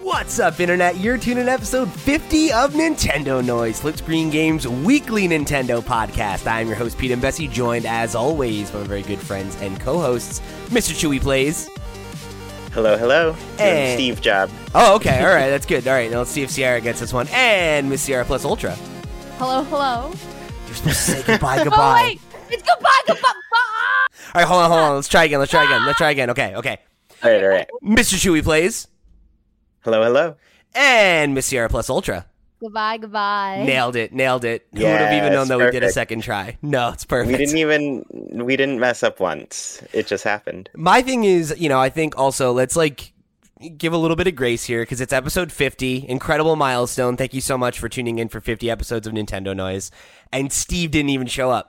What's up, Internet? You're tuning in episode 50 of Nintendo Noise, Flip Screen Games' weekly Nintendo podcast. I'm your host, Pete and Bessie, joined, as always, by my very good friends and co-hosts, Mr. Chewy Plays. Hello, hello. And Steve Job. Oh, okay. All right. That's good. All right. Now let's see if Sierra gets this one. And Miss Sierra Plus Ultra. Hello, hello. You're supposed to say goodbye, goodbye. Oh, wait. It's goodbye, goodbye. All right. Hold on. Let's try again. Okay. All right. Mr. Chewy Plays. Hello, hello. And Miss Sierra Plus Ultra. Goodbye. Nailed it. Who would Yeah, have even known that we did a perfect. second try? No, it's perfect. We didn't mess up once. It just happened. My thing is, I think also let's give a little bit of grace here because it's episode 50, incredible milestone. Thank you so much for tuning in for 50 episodes of Nintendo Noise. And Steve didn't even show up.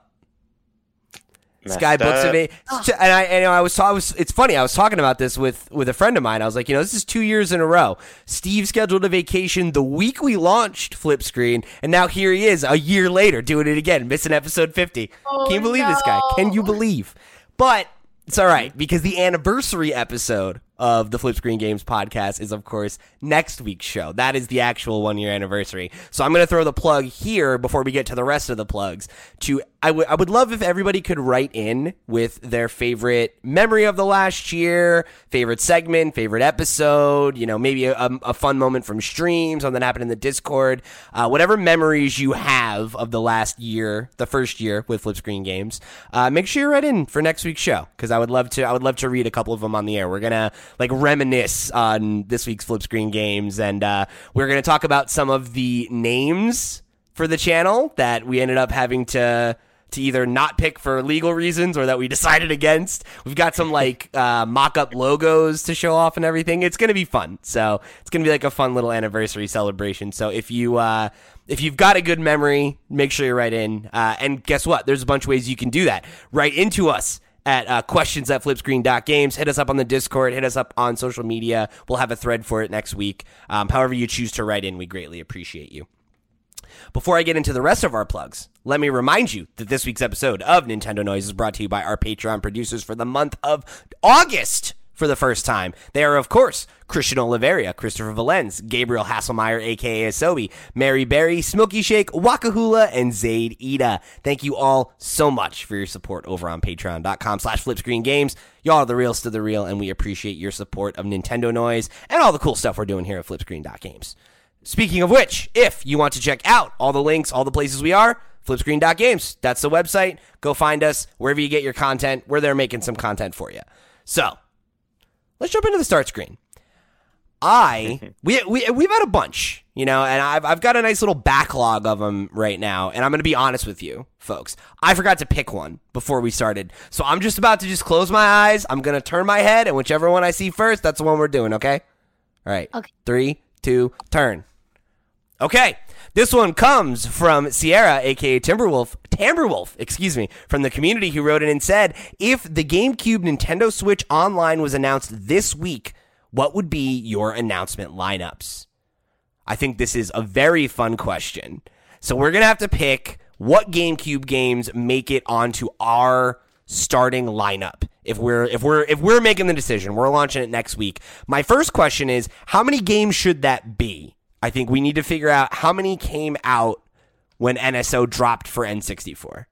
This guy books of it, and it's funny. I was talking about this with a friend of mine. I was like, this is 2 years in a row. Steve scheduled a vacation the week we launched Flip Screen, and now here he is a year later doing it again, missing episode 50. Oh, Can you believe this guy? Can you believe? But it's all right because the anniversary episode of the Flip Screen Games podcast is, of course, next week's show. That is the actual 1 year anniversary. So I'm going to throw the plug here before we get to the rest of the plugs. I would love if everybody could write in with their favorite memory of the last year, favorite segment, favorite episode, maybe a fun moment from stream, something that happened in the Discord, whatever memories you have of the last year, the first year with Flip Screen Games. Make sure you write in for next week's show because I would love to read a couple of them on the air. We're gonna reminisce on this week's Flip Screen Games, and we're gonna talk about some of the names for the channel that we ended up having to either not pick for legal reasons or that we decided against. We've got some mock-up logos to show off and everything. It's going to be fun. So it's going to be like a fun little anniversary celebration. So if you've got a good memory, make sure you write in. And guess what? There's a bunch of ways you can do that. Write into us at questions@flipscreen.games. Hit us up on the Discord. Hit us up on social media. We'll have a thread for it next week. However you choose to write in, we greatly appreciate you. Before I get into the rest of our plugs, let me remind you that this week's episode of Nintendo Noise is brought to you by our Patreon producers for the month of August for the first time. They are, of course, Christian Oliveria, Christopher Valenz, Gabriel Hasselmeyer, a.k.a. Asobi, Mary Berry, Smokey Shake, Wakahula, and Zaid Ida. Thank you all so much for your support over on patreon.com/flipscreengames. Y'all are the realest of the real, and we appreciate your support of Nintendo Noise and all the cool stuff we're doing here at flipscreen.games. Speaking of which, if you want to check out all the links, all the places we are, flipscreen.games. That's the website. Go find us wherever you get your content. We're there making some content for you. So, let's jump into the start screen. We've had a bunch, and I've got a nice little backlog of them right now, and I'm going to be honest with you, folks. I forgot to pick one before we started, so I'm just about to just close my eyes. I'm going to turn my head, and whichever one I see first, that's the one we're doing, okay? All right. Okay. 3, 2, turn. Okay, this one comes from Sierra, a.k.a. Tamberwolf, from the community who wrote in and said, if the GameCube Nintendo Switch Online was announced this week, what would be your announcement lineups? I think this is a very fun question. So we're going to have to pick what GameCube games make it onto our starting lineup. If we're making the decision, we're launching it next week. My first question is, how many games should that be? I think we need to figure out how many came out when NSO dropped for N64.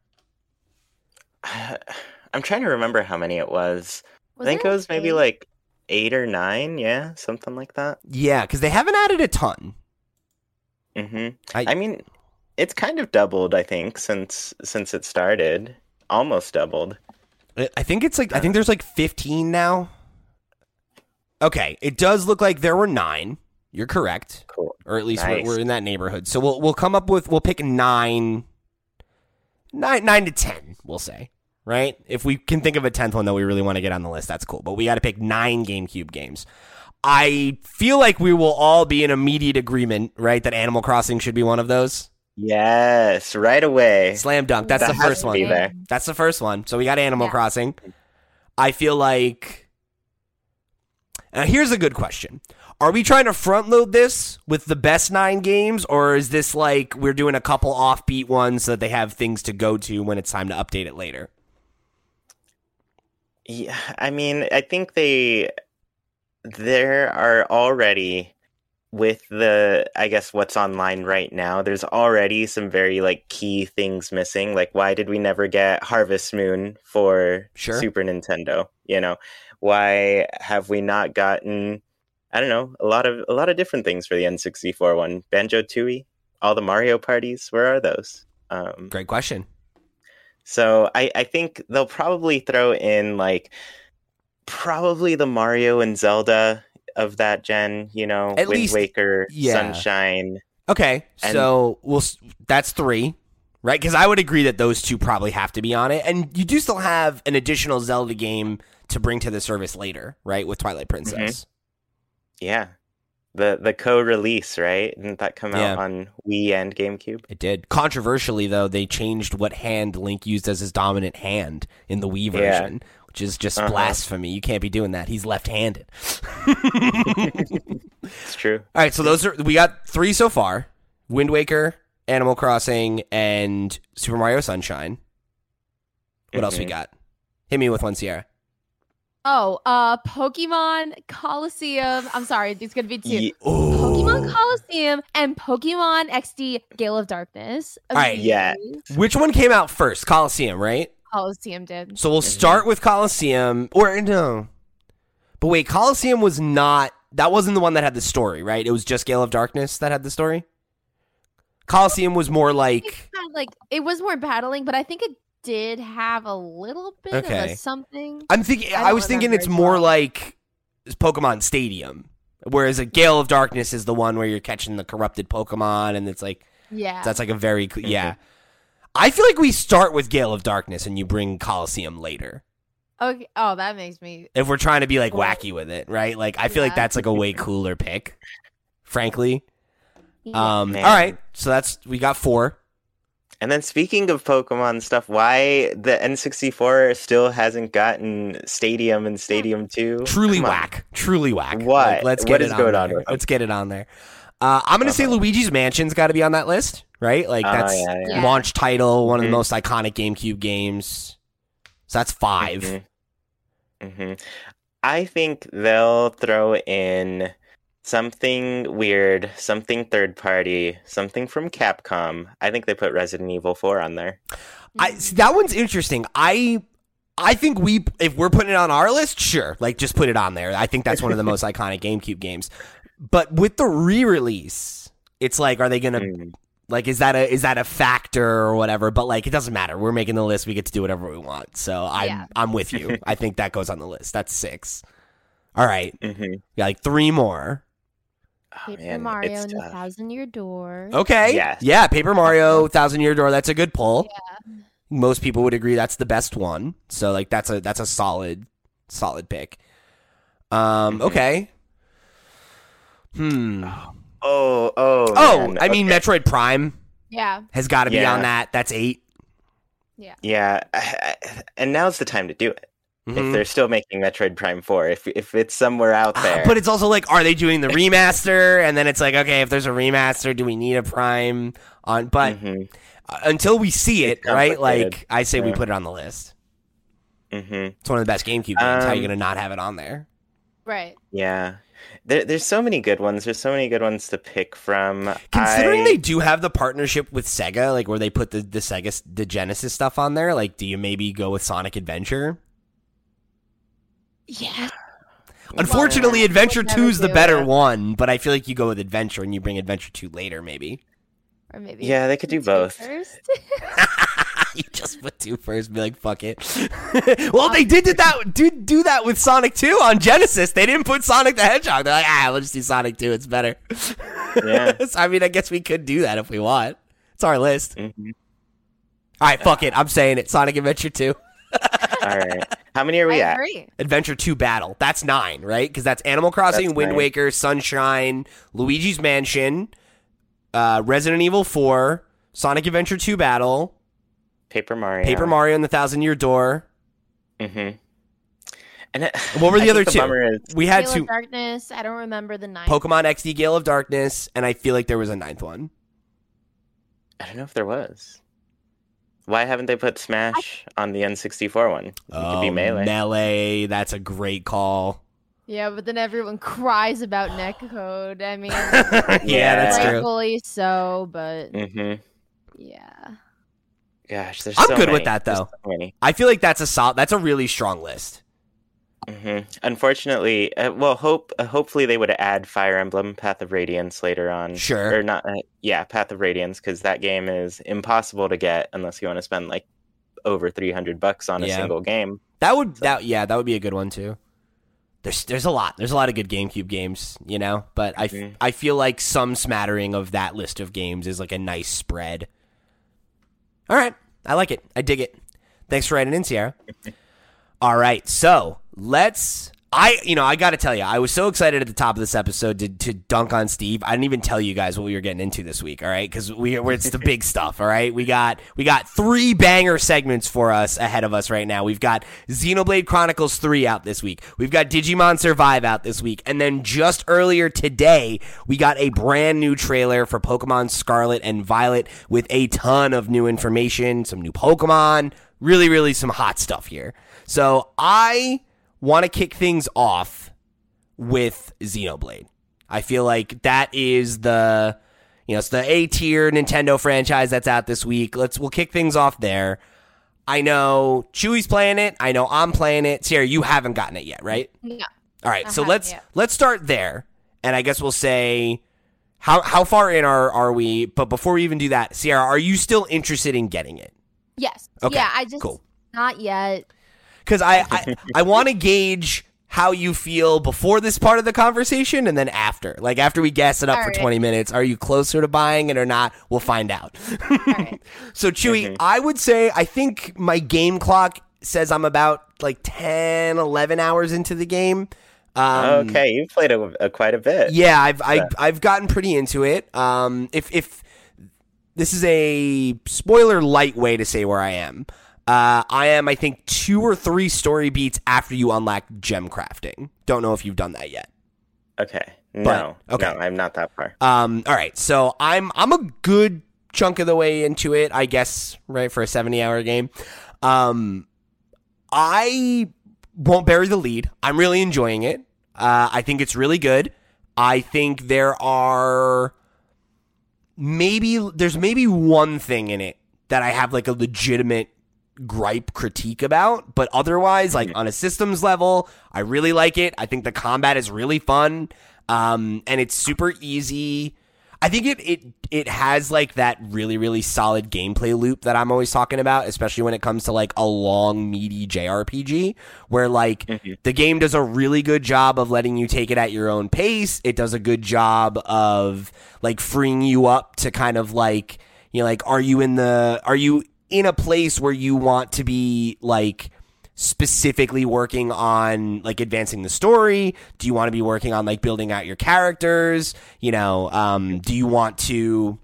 I'm trying to remember how many it was. I think it was maybe 8 or 9, yeah, something like that. Yeah, because they haven't added a ton. Mm-hmm. I mean, it's kind of doubled, I think, since it started. Almost doubled. I think it's I think there's 15 now. Okay, it does look like there were 9. You're correct. Cool. Or at least Nice. we're in that neighborhood. So we'll pick 9 to 10, we'll say. Right? If we can think of a 10th one that we really want to get on the list, that's cool. But we got to pick 9 GameCube games. I feel like we will all be in immediate agreement, right, that Animal Crossing should be one of those. Yes, right away. Slam dunk. That's That the has first to one. be there. That's the first one. So we got Animal Yeah. Crossing. I feel like... here's a good question. Are we trying to front load this with the best 9 games, or is this we're doing a couple offbeat ones so that they have things to go to when it's time to update it later? Yeah, I mean, I think there are already with the, I guess, what's online right now, there's already some very like key things missing. Like, why did we never get Harvest Moon for Sure. Super Nintendo? You know, why have we not gotten, I don't know, a lot of different things for the N64 one? Banjo-Tooie, all the Mario parties, where are those? Great question. So I think they'll probably throw in like probably the Mario and Zelda of that gen, you know, At Wind least- Waker, yeah. Sunshine. Okay, And- so that's 3, right? Because I would agree that those 2 probably have to be on it, and you do still have an additional Zelda game to bring to the service later, right? With Twilight Princess. Yeah. The co-release, right? Didn't that come Yeah. out on Wii and GameCube? It did. Controversially, though, they changed what hand Link used as his dominant hand in the Wii version, which is just blasphemy. You can't be doing that. He's left-handed. It's true. All right, so we got 3 so far: Wind Waker, Animal Crossing, and Super Mario Sunshine. What else we got? Hit me with one, Sierra. Oh, Pokemon Coliseum. I'm sorry, there's gonna be 2. Ye- Pokemon Coliseum and Pokemon XD Gale of Darkness. All right, yeah. Which one came out first? Coliseum, right? Coliseum did. So we'll start with Coliseum, or no. But wait, Coliseum was not. That wasn't the one that had the story, right? It was just Gale of Darkness that had the story. Coliseum was more like. It was more battling, but I think it did have a little bit of Okay. a something. I'm thinking. I I don't was thinking remember it's as more well. like Pokemon Stadium, whereas a Gale of Darkness is the one where you're catching the corrupted Pokemon, and it's like Yeah. that's like a very yeah. I feel like we start with Gale of Darkness and you bring Coliseum later. Okay. Oh, that makes me. If we're trying to be like wacky with it, right? Like I feel like Yeah. that's like a way cooler pick, frankly. Yeah. Man. All right, so we got 4. And then speaking of Pokemon stuff, why the N64 still hasn't gotten Stadium and Stadium 2? Truly Come on. whack. Truly whack. What? Like, let's What get is it on going on there. with them? Let's get it on there. I'm gonna say Luigi's Mansion's got to be on that list, right? Like that's Yeah. launch title, one of the most iconic GameCube games. So that's 5. I think they'll throw in something weird, something third party, something from Capcom. I think they put Resident Evil 4 on there. See, that one's interesting. I think if we're putting it on our list, sure, like just put it on there. I think that's one of the most iconic GameCube games. But with the re-release, it's like, are they gonna like is that a factor or whatever? But like, it doesn't matter. We're making the list. We get to do whatever we want. So I'm with you. I think that goes on the list. That's 6. All right, yeah, like 3 more. Oh, Paper man, Mario it's and the tough. Thousand-Year Door. Okay, Yes. yeah, Paper Mario, Thousand Year Door. That's a good pull. Most people would agree that's the best one. So like that's a solid pick. Okay. Oh, man. I mean Okay. Metroid Prime Yeah. has got to be Yeah. on that. That's 8. Yeah, and now's the time to do it. If they're still making Metroid Prime 4, if it's somewhere out there. But it's also like, are they doing the remaster? And then it's like, okay, if there's a remaster, do we need a Prime on? But until we see it, It's right? complicated. Like I say, we Yeah. put it on the list. Mm-hmm. It's one of the best GameCube games. How are you gonna not have it on there? Right. Yeah. There's so many good ones. There's so many good ones to pick from. Considering they do have the partnership with Sega, like where they put the Genesis stuff on there, like do you maybe go with Sonic Adventure? Yeah. Unfortunately, Well, Adventure we'll 2 never is the do better it. one, but I feel like you go with Adventure and you bring Adventure 2 later, maybe. Or maybe. Yeah, they could do 2 both. first. You just put 2 first and be like, fuck it. Well, they did do that with Sonic 2 on Genesis. They didn't put Sonic the Hedgehog. They're like, we'll just do Sonic 2. It's better. Yeah. So, I mean, I guess we could do that if we want. It's our list. Mhm. All right, fuck it. I'm saying it. Sonic Adventure 2. All right. How many are we I at? agree. Adventure 2 Battle. That's 9, right? Because that's Animal Crossing, That's Wind 9. Waker, Sunshine, Luigi's Mansion, Resident Evil 4, Sonic Adventure 2 Battle, Paper Mario. Paper Mario and the Thousand Year Door. Mm-hmm. And What were the I other think 2? bummer is- We had Gale 2. of Darkness. I don't remember the 9. Pokemon XD Gale of Darkness, and I feel like there was a 9th one. I don't know if there was. Why haven't they put Smash on the N64 one? It could be Melee. Melee, that's a great call. Yeah, but then everyone cries about netcode. I mean, Yeah, that's true. rightfully so, but Mm-hmm. yeah. Gosh, there's I'm so good many. with that, There's though. so many. I feel like that's a really strong list. Unfortunately, hopefully they would add Fire Emblem Path of Radiance later on. Sure. Or not, Path of Radiance, because that game is impossible to get unless you want to spend like over $300 on a Yeah. single game. That would be a good one too. There's a lot of good GameCube games, you know, but I feel like some smattering of that list of games is like a nice spread. All right, I like it. I dig it. Thanks for writing in, Sierra. All right, so I got to tell you, I was so excited at the top of this episode to dunk on Steve. I didn't even tell you guys what we were getting into this week, all right? Because it's the big stuff, all right? We got 3 banger segments for us ahead of us right now. We've got Xenoblade Chronicles 3 out this week. We've got Digimon Survive out this week. And then just earlier today, we got a brand new trailer for Pokemon Scarlet and Violet with a ton of new information, some new Pokemon, really, really some hot stuff here. So I want to kick things off with Xenoblade. I feel like that is it's the A-tier Nintendo franchise that's out this week. We'll kick things off there. I know Chewy's playing it. I know I'm playing it. Sierra, you haven't gotten it yet, right? Yeah. All right, so haven't let's start there, and I guess we'll say how far in are we? But before we even do that, Sierra, are you still interested in getting it? Yes. Okay, Yeah, I just cool. Not yet. Because I want to gauge how you feel before this part of the conversation and then after. Like, after we gas it up All for right. 20 minutes, are you closer to buying it or not? We'll find out. All right. So, Chewy, I would say I think my game clock says I'm about like 10, 11 hours into the game. Okay, you've played quite a bit. Yeah, I've gotten pretty into it. If this is a spoiler light way to say where I am. I am, I think, 2 or 3 story beats after you unlock gem crafting. Don't know if you've done that yet. Okay. No, I'm not that far. All right, so I'm a good chunk of the way into it, I guess, right, for a 70-hour game. I won't bury the lead. I'm really enjoying it. I think it's really good. I think there's maybe one thing in it that I have like a legitimate gripe critique about, but otherwise, like on a systems level, I really like it. I think the combat is really fun, and it's super easy. I think it has like that really, really solid gameplay loop that I'm always talking about, especially when it comes to like a long, meaty JRPG, where like the game does a really good job of letting you take it at your own pace. It does a good job of like freeing you up to kind of like, you know, like, are you in a place where you want to be like specifically working on like advancing the story? Do you want to be working on like building out your characters? You know, do you want to,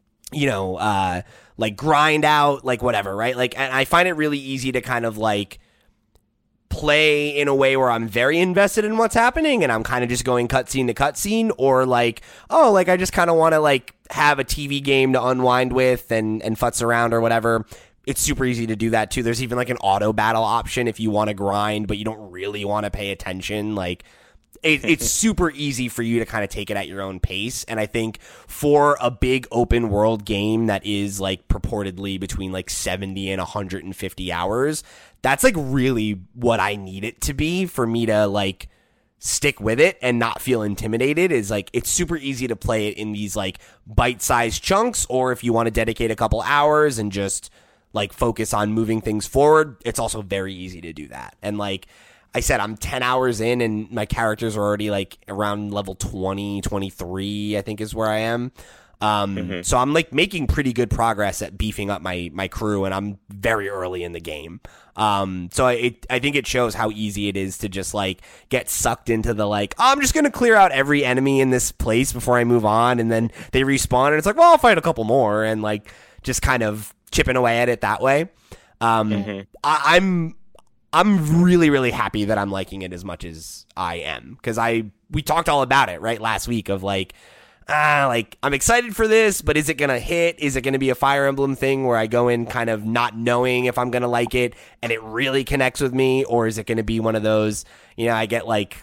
like grind out like whatever, right? Like, and I find it really easy to kind of like play in a way where I'm very invested in what's happening and I'm kind of just going cutscene to cutscene, or like, oh, like I just kind of want to like have a TV game to unwind with and futz around or whatever. It's super easy to do that too. There's even like an auto battle option if you want to grind, but you don't really want to pay attention. Like it's super easy for you to kind of take it at your own pace. And I think for a big open world game that is like purportedly between like 70 and 150 hours, that's like really what I need it to be for me to like stick with it and not feel intimidated. Is like it's super easy to play it in these like bite-sized chunks, or if you want to dedicate a couple hours and just like focus on moving things forward, it's also very easy to do that. And like I said, I'm 10 hours in and my characters are already like around level 20, 23, I think is where I am. So I'm like making pretty good progress at beefing up my crew, and I'm very early in the game. So I think it shows how easy it is to just like get sucked into the like, oh, I'm just going to clear out every enemy in this place before I move on. And then they respawn and it's like, well, I'll fight a couple more, and like just kind of chipping away at it that way. I'm really, really happy that I'm liking it as much as I am, because we talked all about it right last week of like I'm excited for this, but is it gonna hit? Is it gonna be a Fire Emblem thing where I go in kind of not knowing if I'm gonna like it and it really connects with me, or is it gonna be one of those, I get like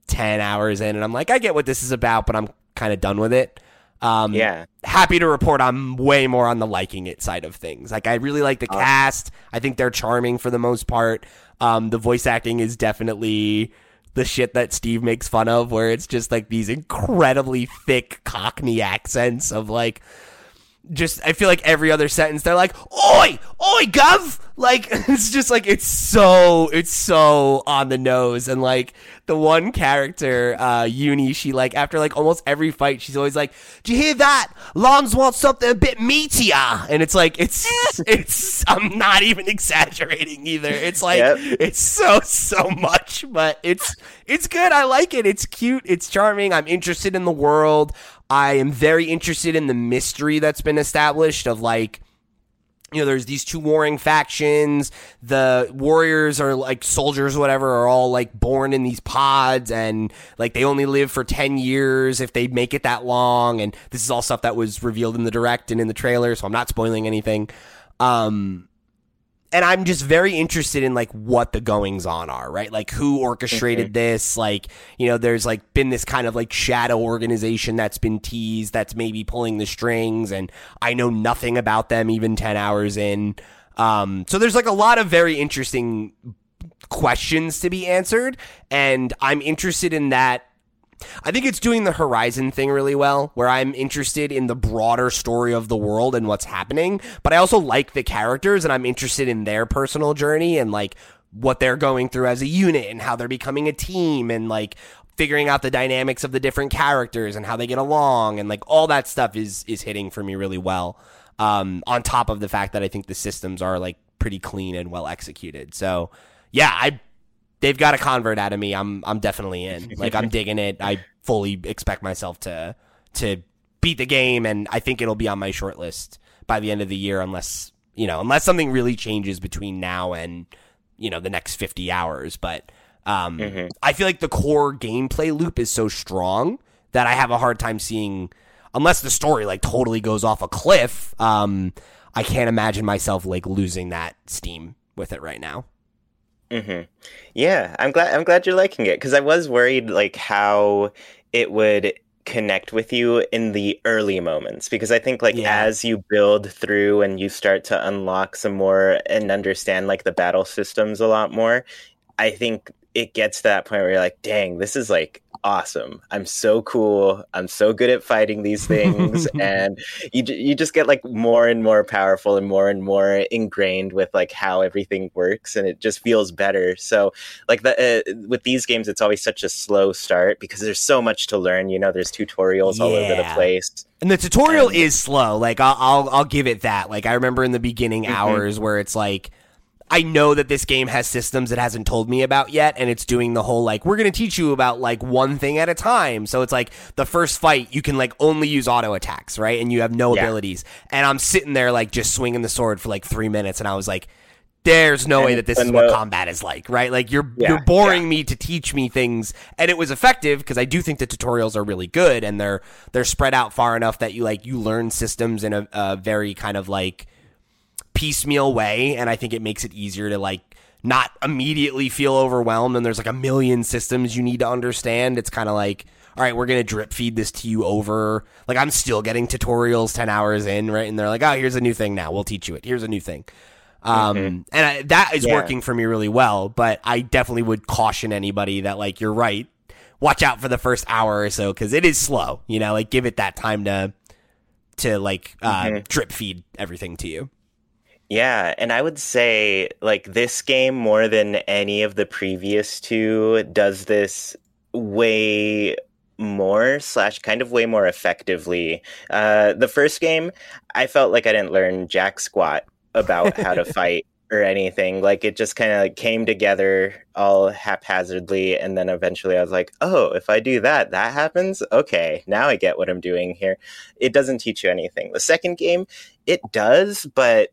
10 hours in, and I'm like, I get what this is about, but I'm kind of done with it. Happy to report I'm way more on the liking it side of things. Like, I really like the cast. I think they're charming for the most part. The voice acting is definitely the shit that Steve makes fun of, where it's just like these incredibly thick Cockney accents of like, just, I feel like every other sentence they're like, oi, gov. Like, it's just like, it's so on the nose. And like the one character, Uni, she like, after like almost every fight, she's always like, do you hear that? Lons wants something a bit meatier. And it's like, it's, I'm not even exaggerating either. It's like, It's so much, but it's good. I like it. It's cute. It's charming. I'm interested in the world. I am very interested in the mystery that's been established of like, you know, there's these two warring factions. The warriors are like soldiers or whatever are all like born in these pods, and like they only live for 10 years if they make it that long. And this is all stuff that was revealed in the direct and in the trailer, so I'm not spoiling anything. And I'm just very interested in like what the goings on are, right? Like who orchestrated this? Like, you know, there's like been this kind of like shadow organization that's been teased that's maybe pulling the strings, and I know nothing about them even 10 hours in. So there's like a lot of very interesting questions to be answered, and I'm interested in that. I think it's doing the Horizon thing really well, where I'm interested in the broader story of the world and what's happening, but I also like the characters, and I'm interested in their personal journey and like what they're going through as a unit and how they're becoming a team and like figuring out the dynamics of the different characters and how they get along, and like all that stuff is hitting for me really well. On top of the fact that I think the systems are like pretty clean and well executed. So yeah, they've got a convert out of me. I'm definitely in. Like, I'm digging it. I fully expect myself to beat the game, and I think it'll be on my short list by the end of the year, unless something really changes between now and, you know, the next 50 hours. But I feel like the core gameplay loop is so strong that I have a hard time seeing, unless the story like totally goes off a cliff. I can't imagine myself like losing that steam with it right now. Yeah, I'm glad you're liking it, because I was worried like how it would connect with you in the early moments, because I think like as you build through and you start to unlock some more and understand like the battle systems a lot more, I think it gets to that point where you're like, dang, this is like awesome. I'm so cool. I'm so good at fighting these things. And you just get like more and more powerful and more ingrained with like how everything works, and it just feels better. So like with these games, it's always such a slow start because there's so much to learn. You know, there's tutorials all over the place. And the tutorial is slow. Like I'll give it that. Like I remember in the beginning hours where it's like, I know that this game has systems it hasn't told me about yet, and it's doing the whole, like, we're going to teach you about, like, one thing at a time. So it's like, the first fight, you can, like, only use auto attacks, right? And you have no abilities. And I'm sitting there, like, just swinging the sword for, like, 3 minutes, and I was like, there's no way that this is what combat is like, right? Like, you're boring me to teach me things. And it was effective, because I do think the tutorials are really good, and they're spread out far enough that you learn systems in a very kind of, like, piecemeal way, and I think it makes it easier to like not immediately feel overwhelmed, and there's like a million systems you need to understand. It's kind of like, all right, we're gonna drip feed this to you over, like, I'm still getting tutorials 10 hours in, right? And they're like, oh, here's a new thing now, we'll teach you it, here's a new thing. And that is working for me really well, but I definitely would caution anybody that, like, you're right, watch out for the first hour or so, because it is slow, you know, like, give it that time to like drip feed everything to you. Yeah, and I would say, like, this game, more than any of the previous two, does this way more / kind of way more effectively. The first game, I felt like I didn't learn jack squat about how to fight or anything. Like, it just kind of like came together all haphazardly, and then eventually I was like, oh, if I do that happens? Okay, now I get what I'm doing here. It doesn't teach you anything. The second game, it does, but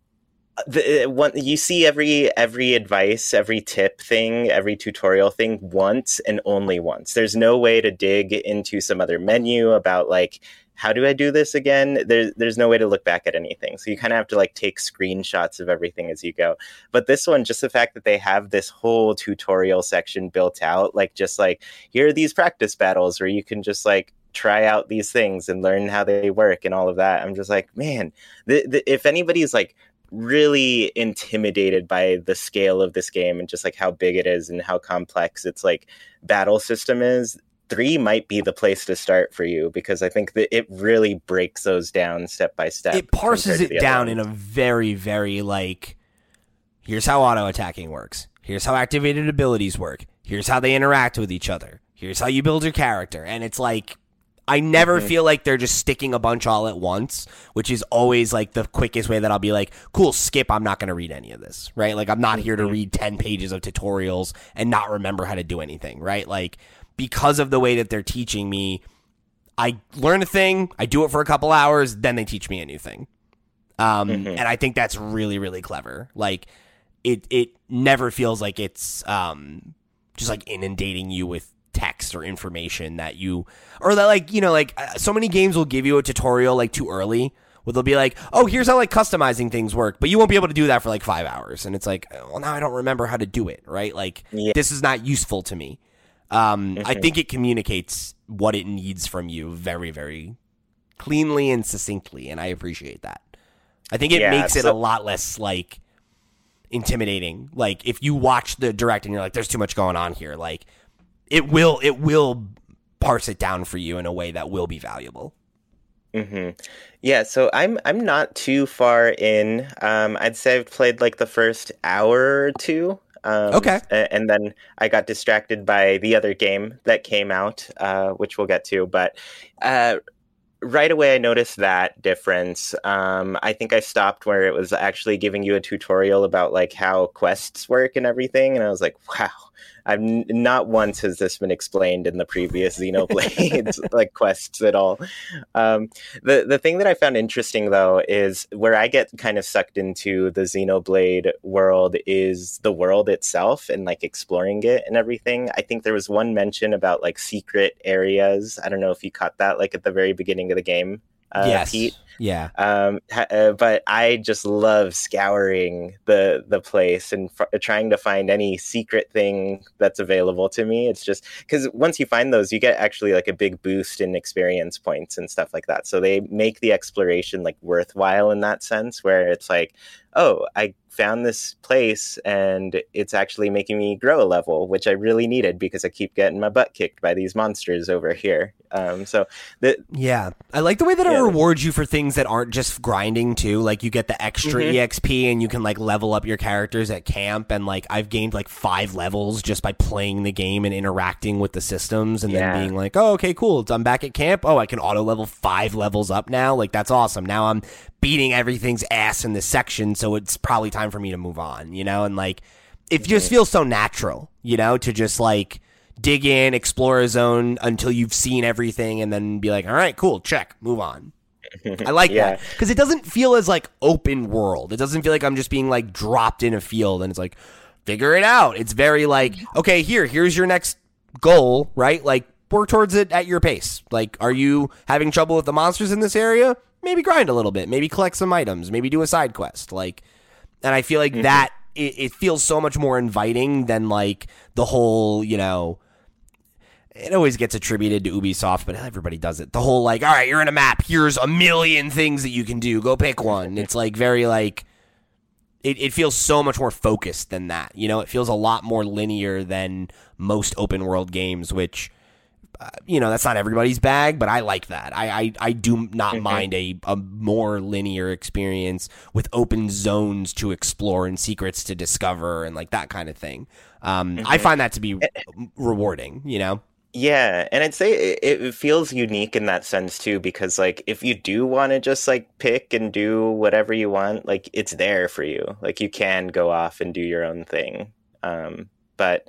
you see every advice, every tip thing, every tutorial thing once and only once. There's no way to dig into some other menu about like how do I do this again? There's no way to look back at anything. So you kind of have to like take screenshots of everything as you go. But this one, just the fact that they have this whole tutorial section built out, like just like, here are these practice battles where you can just like try out these things and learn how they work and all of that. I'm just like, man, if anybody's like really intimidated by the scale of this game and just like how big it is and how complex its like battle system is, 3 might be the place to start for you, because I think that it really breaks those down step by step. It parses it down in a very, very like, here's how auto attacking works. Here's how activated abilities work. Here's how they interact with each other. Here's how you build your character. And it's like, I never feel like they're just sticking a bunch all at once, which is always like the quickest way that I'll be like, cool, skip, I'm not going to read any of this, right? Like, I'm not here to read 10 pages of tutorials and not remember how to do anything, right? Like, because of the way that they're teaching me, I learn a thing, I do it for a couple hours, then they teach me a new thing. And I think that's really, really clever. Like, it never feels like it's just like inundating you with text or information that you, or that like, you know, like so many games will give you a tutorial like too early, where they'll be like, oh, here's how like customizing things work, but you won't be able to do that for like 5 hours. And it's like, well, now I don't remember how to do it, right? Like, this is not useful to me. I think it communicates what it needs from you very, very cleanly and succinctly, and I appreciate that. I think it makes it a lot less like intimidating. Like, if you watch the direct and you're like, there's too much going on here, like, it will parse it down for you in a way that will be valuable. Yeah, so I'm not too far in. I'd say I've played like the first hour or two. Okay. And then I got distracted by the other game that came out, which we'll get to. But right away, I noticed that difference. I think I stopped where it was actually giving you a tutorial about like how quests work and everything. And I was like, wow. I've not once has this been explained in the previous Xenoblade like quests at all. The thing that I found interesting though is where I get kind of sucked into the Xenoblade world is the world itself and like exploring it and everything. I think there was one mention about like secret areas. I don't know if you caught that like at the very beginning of the game. Yes. Pete. Yeah. But I just love scouring the place and trying to find any secret thing that's available to me. It's just because once you find those, you get actually like a big boost in experience points and stuff like that. So they make the exploration like worthwhile in that sense, where it's like, oh, I found this place and it's actually making me grow a level, which I really needed because I keep getting my butt kicked by these monsters over here. Yeah, I like the way that it rewards you for things that aren't just grinding too. Like, you get the extra EXP and you can like level up your characters at camp, and like I've gained like 5 levels just by playing the game and interacting with the systems, and then being like, oh, okay, cool, I'm back at camp. Oh, I can auto level 5 levels up now. Like, that's awesome. Now I'm beating everything's ass in this section, so it's probably time for me to move on, you know? And like, it just feels so natural, you know, to just like dig in, explore a zone until you've seen everything, and then be like, all right, cool, check, move on. I like that, because it doesn't feel as like open world. It doesn't feel like I'm just being like dropped in a field and it's like, figure it out. It's very like, okay, here's your next goal, right? Like, work towards it at your pace. Like, are you having trouble with the monsters in this area? Maybe grind a little bit, maybe collect some items, maybe do a side quest. Like, and I feel like that it feels so much more inviting than like the whole, you know, it always gets attributed to Ubisoft, but everybody does it. The whole like, all right, you're in a map, here's a million things that you can do, go pick one. It's like very like, it feels so much more focused than that. You know, it feels a lot more linear than most open world games, which, you know, that's not everybody's bag, but I like that. I do not mind a more linear experience with open zones to explore and secrets to discover and like that kind of thing. I find that to be rewarding, you know? Yeah, and I'd say it feels unique in that sense too, because like if you do want to just like pick and do whatever you want, like it's there for you. Like you can go off and do your own thing. But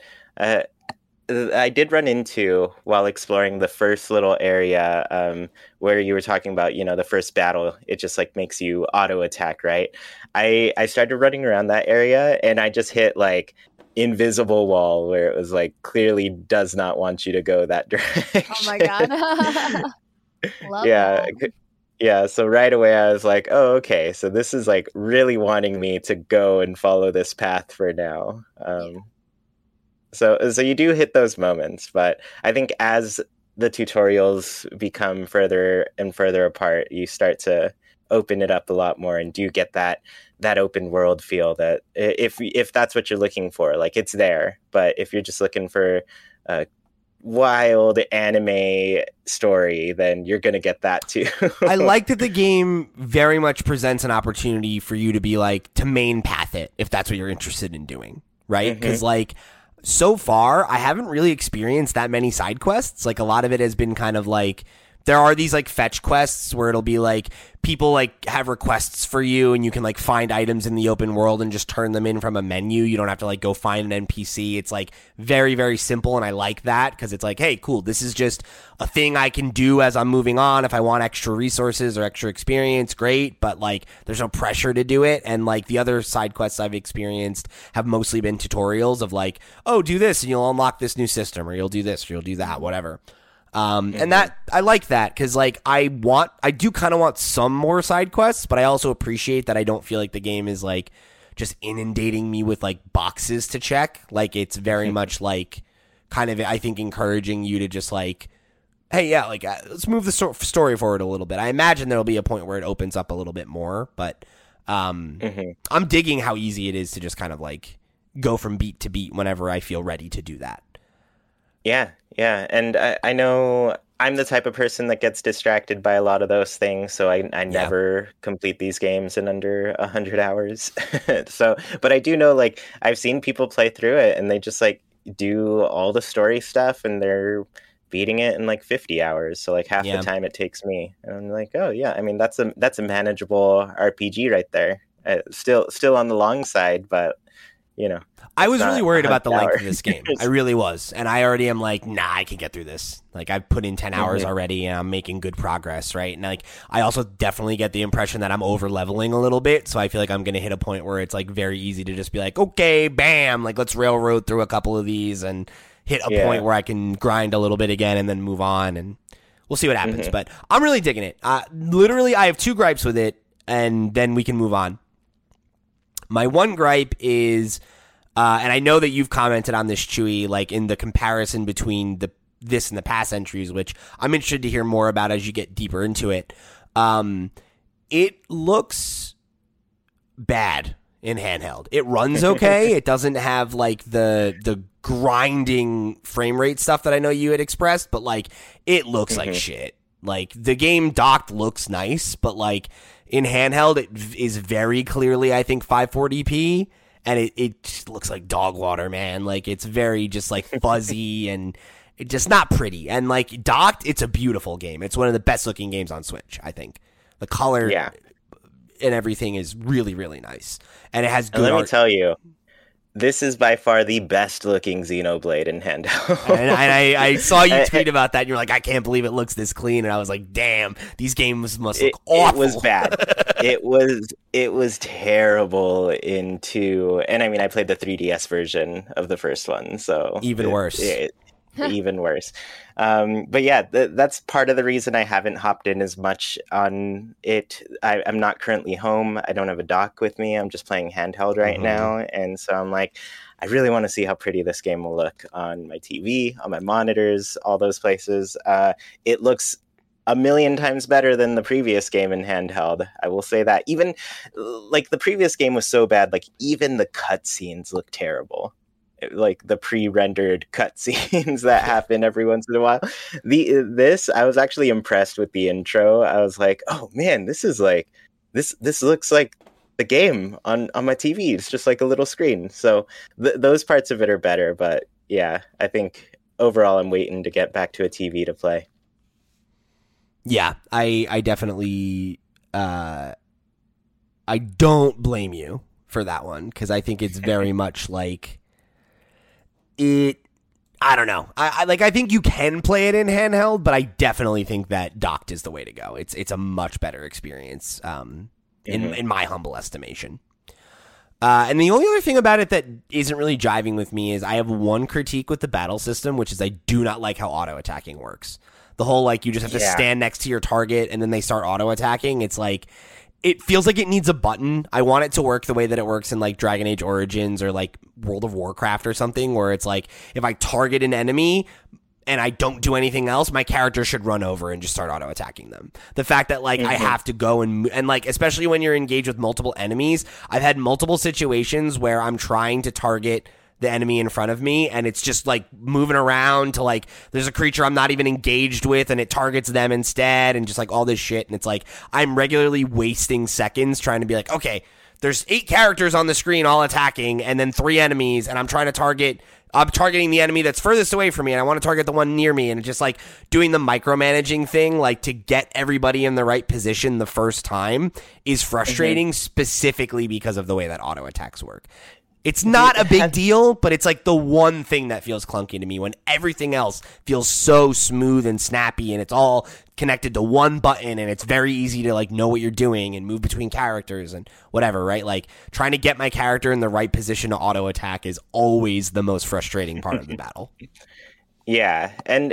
I did run into, while exploring the first little area where you were talking about, you know, the first battle, it just like makes you auto attack, right? I started running around that area and I just hit like invisible wall where it was like clearly does not want you to go that direction. Oh my god. Love Yeah. that. Yeah, so right away I was like, oh, okay, so this is like really wanting me to go and follow this path for now. So you do hit those moments, but I think as the tutorials become further and further apart, you start to open it up a lot more and do get that open world feel that if that's what you're looking for, like it's there. But if you're just looking for a wild anime story, then you're going to get that too. I like that the game very much presents an opportunity for you to be like, to main path it if that's what you're interested in doing, right? Because like, so far, I haven't really experienced that many side quests. Like, a lot of it has been kind of like, there are these like fetch quests where it'll be like people like have requests for you and you can like find items in the open world and just turn them in from a menu. You don't have to like go find an NPC. It's like very, very simple. And I like that because it's like, hey, cool. This is just a thing I can do as I'm moving on. If I want extra resources or extra experience, great. But like there's no pressure to do it. And like the other side quests I've experienced have mostly been tutorials of like, oh, do this and you'll unlock this new system, or you'll do this or you'll do that, whatever. And that I like that because like I do kind of want some more side quests, but I also appreciate that I don't feel like the game is like just inundating me with like boxes to check. Like it's very much like kind of, I think, encouraging you to just like, hey, yeah, like let's move the story forward a little bit. I imagine there'll be a point where it opens up a little bit more, but I'm digging how easy it is to just kind of like go from beat to beat whenever I feel ready to do that. Yeah. And I know I'm the type of person that gets distracted by a lot of those things, so I never complete these games in under 100 hours. But I do know, like, I've seen people play through it, and they just, like, do all the story stuff, and they're beating it in, like, 50 hours, so, like, half the time it takes me. And I'm like, oh, yeah, I mean, that's a manageable RPG right there. Still on the long side, but, you know. I was really worried about the length of this game. I really was. And I already am like, nah, I can get through this. Like, I've put in 10 hours already, and I'm making good progress, right? And, like, I also definitely get the impression that I'm over-leveling a little bit, so I feel like I'm going to hit a point where it's, like, very easy to just be like, okay, bam, like, let's railroad through a couple of these and hit a point where I can grind a little bit again and then move on, and we'll see what happens. But I'm really digging it. Literally, I have 2 gripes with it, and then we can move on. My one gripe is... and I know that you've commented on this, Chewy, like in the comparison between this and the past entries, which I'm interested to hear more about as you get deeper into it. It looks bad in handheld. It runs okay. It doesn't have like the grinding frame rate stuff that I know you had expressed, but like it looks like shit. Like the game docked looks nice, but like in handheld, it is very clearly, I think, 540p. And it just looks like dog water, man. Like, it's very just, like, fuzzy and it just not pretty. And, like, docked, it's a beautiful game. It's one of the best-looking games on Switch, I think. The color and everything is really, really nice. And it has good art. Let me tell you, this is by far the best-looking Xenoblade in handheld. and I saw you tweet about that, and you're like, I can't believe it looks this clean. And I was like, damn, these games must look awful. It was bad. It was terrible in 2. And I mean, I played the 3DS version of the first one, so... Even worse. Even worse. But yeah, that's part of the reason I haven't hopped in as much on it. I'm not currently home. I don't have a dock with me. I'm just playing handheld right now. And so I'm like, I really want to see how pretty this game will look on my TV, on my monitors, all those places. It looks a million times better than the previous game in handheld. I will say that. Even like the previous game was so bad, like even the cutscenes look terrible. Like the pre-rendered cutscenes that happen every once in a while. I was actually impressed with the intro. I was like, oh man, this is like this looks like the game on my TV. It's just like a little screen. So those parts of it are better. But yeah, I think overall I'm waiting to get back to a TV to play. Yeah, I definitely I don't blame you for that one because I think it's very much like I don't know. I think you can play it in handheld, but I definitely think that docked is the way to go. It's a much better experience in my humble estimation. And the only other thing about it that isn't really jiving with me is I have one critique with the battle system, which is I do not like how auto attacking works. The whole, like, you just have to stand next to your target and then they start auto attacking. It's like, it feels like it needs a button. I want it to work the way that it works in like Dragon Age Origins or like World of Warcraft or something, where it's like, if I target an enemy and I don't do anything else, my character should run over and just start auto attacking them. The fact that like I have to go and like, especially when you're engaged with multiple enemies, I've had multiple situations where I'm trying to target the enemy in front of me and it's just like moving around to like, there's a creature I'm not even engaged with and it targets them instead and just like all this shit. And it's like, I'm regularly wasting seconds trying to be like, okay, there's 8 characters on the screen all attacking and then 3 enemies and I'm targeting the enemy that's furthest away from me and I want to target the one near me, and it's just like doing the micromanaging thing, like to get everybody in the right position the first time is frustrating, specifically because of the way that auto attacks work. It's not a big deal, but it's like the one thing that feels clunky to me when everything else feels so smooth and snappy and it's all connected to one button and it's very easy to like know what you're doing and move between characters and whatever, right? Like trying to get my character in the right position to auto attack is always the most frustrating part of the battle. Yeah, and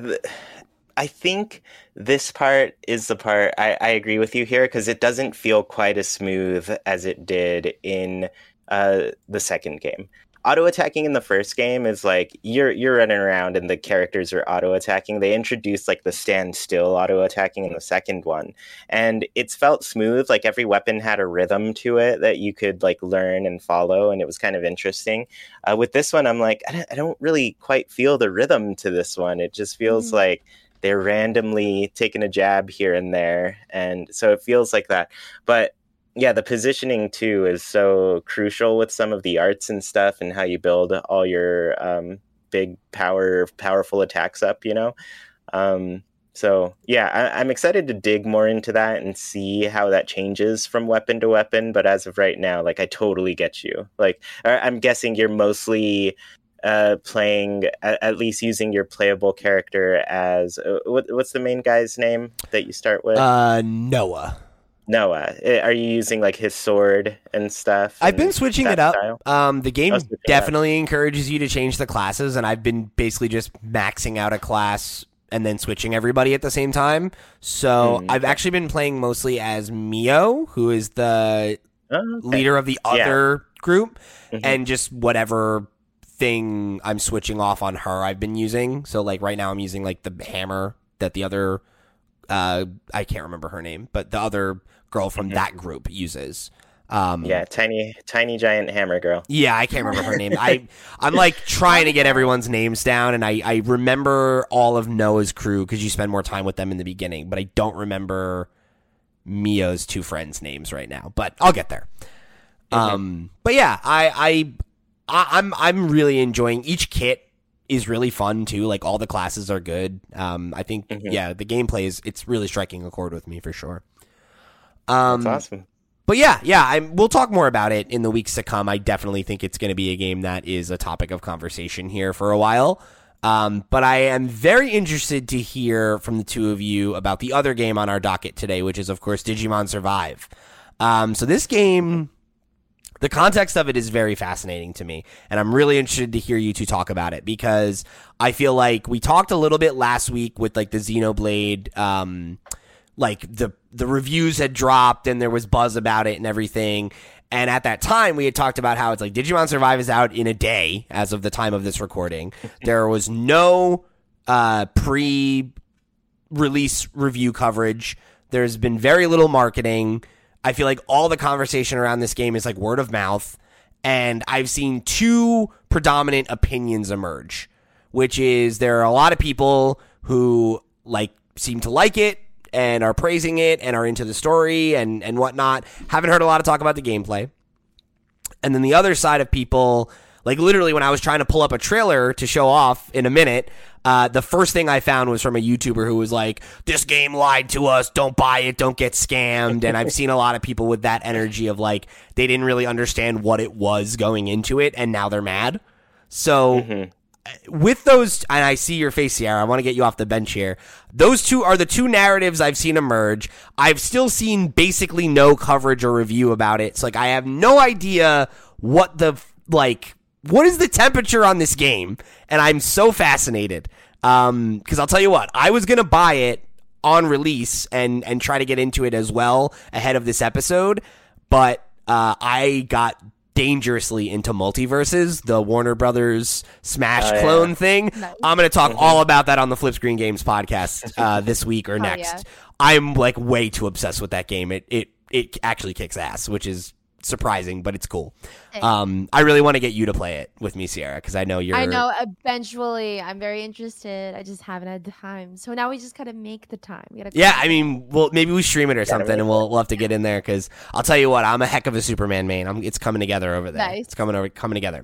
I think this part is the part I agree with you here, because it doesn't feel quite as smooth as it did in the second game. Auto attacking in the first game is like you're running around and the characters are auto attacking. They introduced like the stand still auto attacking in the second one, and it's felt smooth. Like every weapon had a rhythm to it that you could like learn and follow, and it was kind of interesting. With this one, I'm like, I don't really quite feel the rhythm to this one. It just feels like they're randomly taking a jab here and there, and so it feels like that. But yeah, the positioning too is so crucial with some of the arts and stuff and how you build all your big powerful attacks up, you know? So yeah, I'm excited to dig more into that and see how that changes from weapon to weapon. But as of right now, like I totally get you. Like I'm guessing you're mostly playing, at least using your playable character as what's the main guy's name that you start with? Noah. Are you using like his sword and stuff? I've been switching it up. The game definitely encourages you to change the classes, and I've been basically just maxing out a class and then switching everybody at the same time. So I've actually been playing mostly as Mio, who is the leader of the other group, and just whatever thing I'm switching off on her I've been using. So like right now I'm using like the hammer that the other I can't remember her name, but the other girl from that group uses. Tiny giant hammer girl. Yeah, I can't remember her name. I'm like trying to get everyone's names down, and I remember all of Noah's crew because you spend more time with them in the beginning, but I don't remember Mio's 2 friends' names right now. But I'll get there. But yeah, I'm really enjoying each kit. Is really fun too. Like all the classes are good. I think the gameplay it's really striking a chord with me for sure. That's awesome. But yeah, we'll talk more about it in the weeks to come. I definitely think it's going to be a game that is a topic of conversation here for a while. But I am very interested to hear from the two of you about the other game on our docket today, which is of course Digimon Survive. So this game, the context of it is very fascinating to me, and I'm really interested to hear you two talk about it because I feel like we talked a little bit last week with like the Xenoblade, like the reviews had dropped and there was buzz about it and everything. And at that time, we had talked about how it's like Digimon Survive is out in a day as of the time of this recording. There was no pre-release review coverage. There's been very little marketing. I feel like all the conversation around this game is like word of mouth. And I've seen 2 predominant opinions emerge, which is there are a lot of people who like seem to like it and are praising it and are into the story and whatnot. Haven't heard a lot of talk about the gameplay. And then the other side of people, like literally when I was trying to pull up a trailer to show off in a minute, the first thing I found was from a YouTuber who was like, this game lied to us, don't buy it, don't get scammed. And I've seen a lot of people with that energy of like, they didn't really understand what it was going into it, and now they're mad. So with those, and I see your face, Sierra. I want to get you off the bench here. Those two are the two narratives I've seen emerge. I've still seen basically no coverage or review about it. So, like, I have no idea what what is the temperature on this game, and I'm so fascinated. Because I'll tell you what, I was gonna buy it on release and try to get into it as well ahead of this episode, but I got dangerously into Multiverses, the Warner Brothers Smash clone thing. Nice. I'm going to talk all about that on the Flip Screen Games podcast this week or next. Yeah. I'm like way too obsessed with that game. It actually kicks ass, which is surprising, but it's cool. I really want to get you to play it with me, Sierra, because I know you're... I know, eventually. I'm very interested. I just haven't had time. So now we just gotta make the time. I mean, well, maybe we stream it or something, and we'll have to get in there, because I'll tell you what, I'm a heck of a Superman main. It's coming together over there. Nice. It's coming together.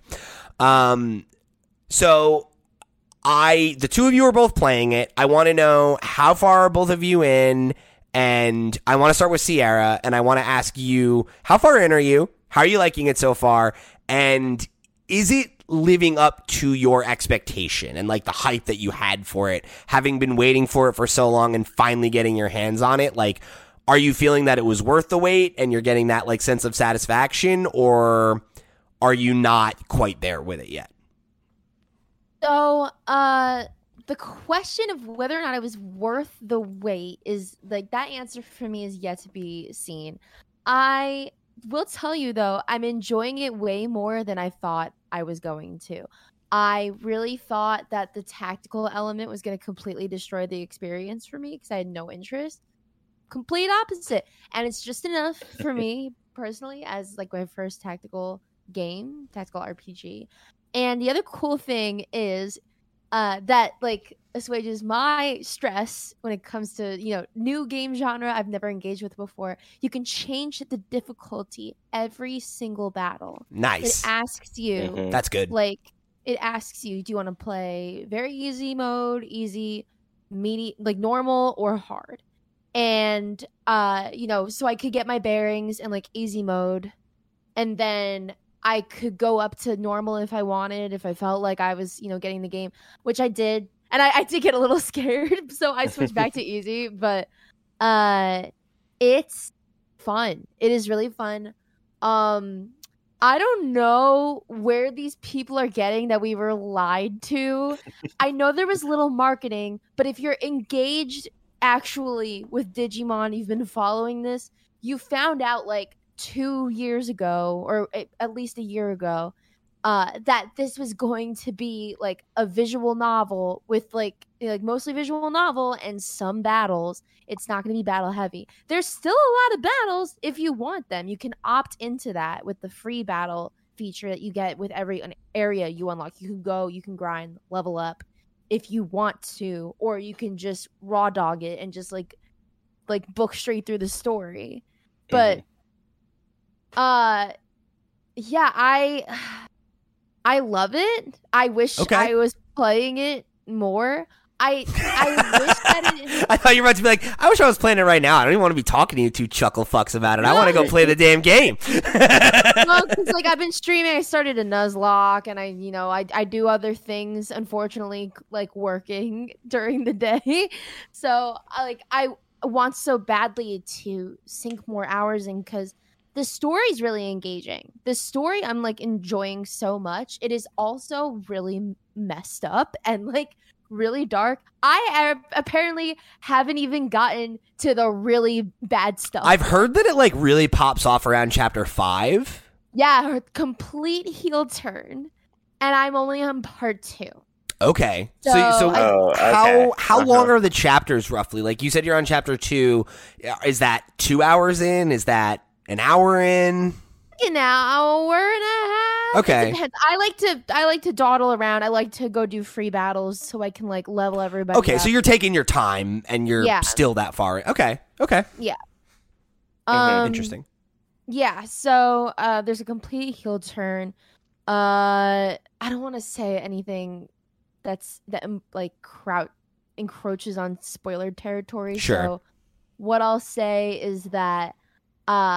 So the two of you are both playing it. I want to know, how far are both of you in? And I want to start with Sierra, and I want to ask you, how far in are you? How are you liking it so far? And is it living up to your expectation and like the hype that you had for it, having been waiting for it for so long and finally getting your hands on it? Like, are you feeling that it was worth the wait and you're getting that like sense of satisfaction, or are you not quite there with it yet? So, the question of whether or not it was worth the wait is like, that answer for me is yet to be seen. I will tell you though, I'm enjoying it way more than I thought I was going to. I really thought that the tactical element was going to completely destroy the experience for me because I had no interest. Complete opposite. And it's just enough for me personally as like my first tactical RPG. And the other cool thing is that like assuages my stress when it comes to, new game genre I've never engaged with before. You can change the difficulty every single battle. Nice. It asks you. That's good. Like, it asks you, do you want to play very easy mode, easy, medium, like normal, or hard? And, so I could get my bearings in like easy mode, and then I could go up to normal if I wanted, if I felt like I was, getting the game, which I did. And I did get a little scared, so I switched back to easy. But it's fun. It is really fun. I don't know where these people are getting that we were lied to. I know there was little marketing, but if you're engaged actually with Digimon, you've been following this, you found out like 2 years ago, or at least a year ago, that this was going to be like a visual novel with like mostly visual novel and some battles. It's not going to be battle heavy. There's still a lot of battles if you want them. You can opt into that with the free battle feature that you get with every area you unlock. You can go, you can grind, level up if you want to, or you can just raw dog it and just like book straight through the story. But yeah, I love it. I wish I was playing it more. I wish that it... I thought you were about to be like, I wish I was playing it right now. I don't even want to be talking to you two chuckle fucks about it. I want to go play the damn game. No, because like I've been streaming. I started a Nuzlocke, and I do other things, unfortunately, like working during the day. So I want so badly to sink more hours in, because the story's really engaging. The story I'm like enjoying so much. It is also really messed up and like really dark. I apparently haven't even gotten to the really bad stuff. I've heard that it like really pops off around chapter 5. Yeah, her complete heel turn, and I'm only on part 2. Okay. So how long are the chapters roughly? Like you said, you're on chapter 2. Is that 2 hours in? Is that an hour in? An hour and a half. Okay. It depends. I like to dawdle around. I like to go do free battles so I can like level everybody Okay, up. so you're taking your time and you're still that far. Okay. Yeah. Interesting. Yeah, so there's a complete heel turn. I don't want to say anything that encroaches on spoiler territory. Sure. So what I'll say is that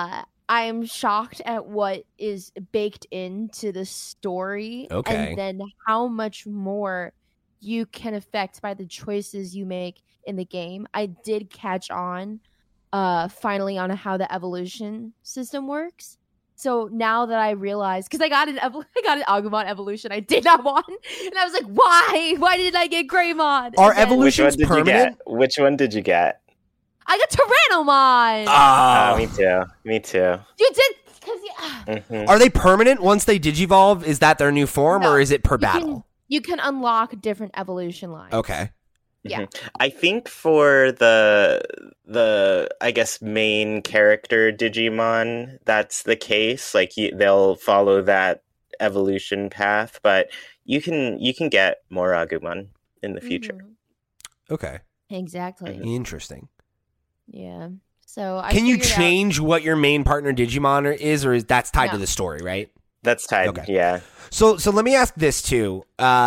I am shocked at what is baked into the story, Okay. and then how much more you can affect by the choices you make in the game. I did catch on finally on how the evolution system works. So now that I realize, because I got an Agumon evolution I did not want, and I was like, why? Why did I get Greymon? Are And then evolutions permanent? Which one did you get? I got Tyrannomon. Oh. Me too. You did because Are they permanent once they digivolve? Is that their new form, No, or is it per battle? you can unlock different evolution lines. Okay. Yeah. I think for the I guess main character Digimon, that's the case. Like they'll follow that evolution path, but you can get more Agumon in the future. Mhm. Okay. Exactly. Interesting. Yeah. So I Can you figured out- change what your main partner Digimon is, or is that's tied to No. the story, right? That's tied. Okay. Yeah. So let me ask this too.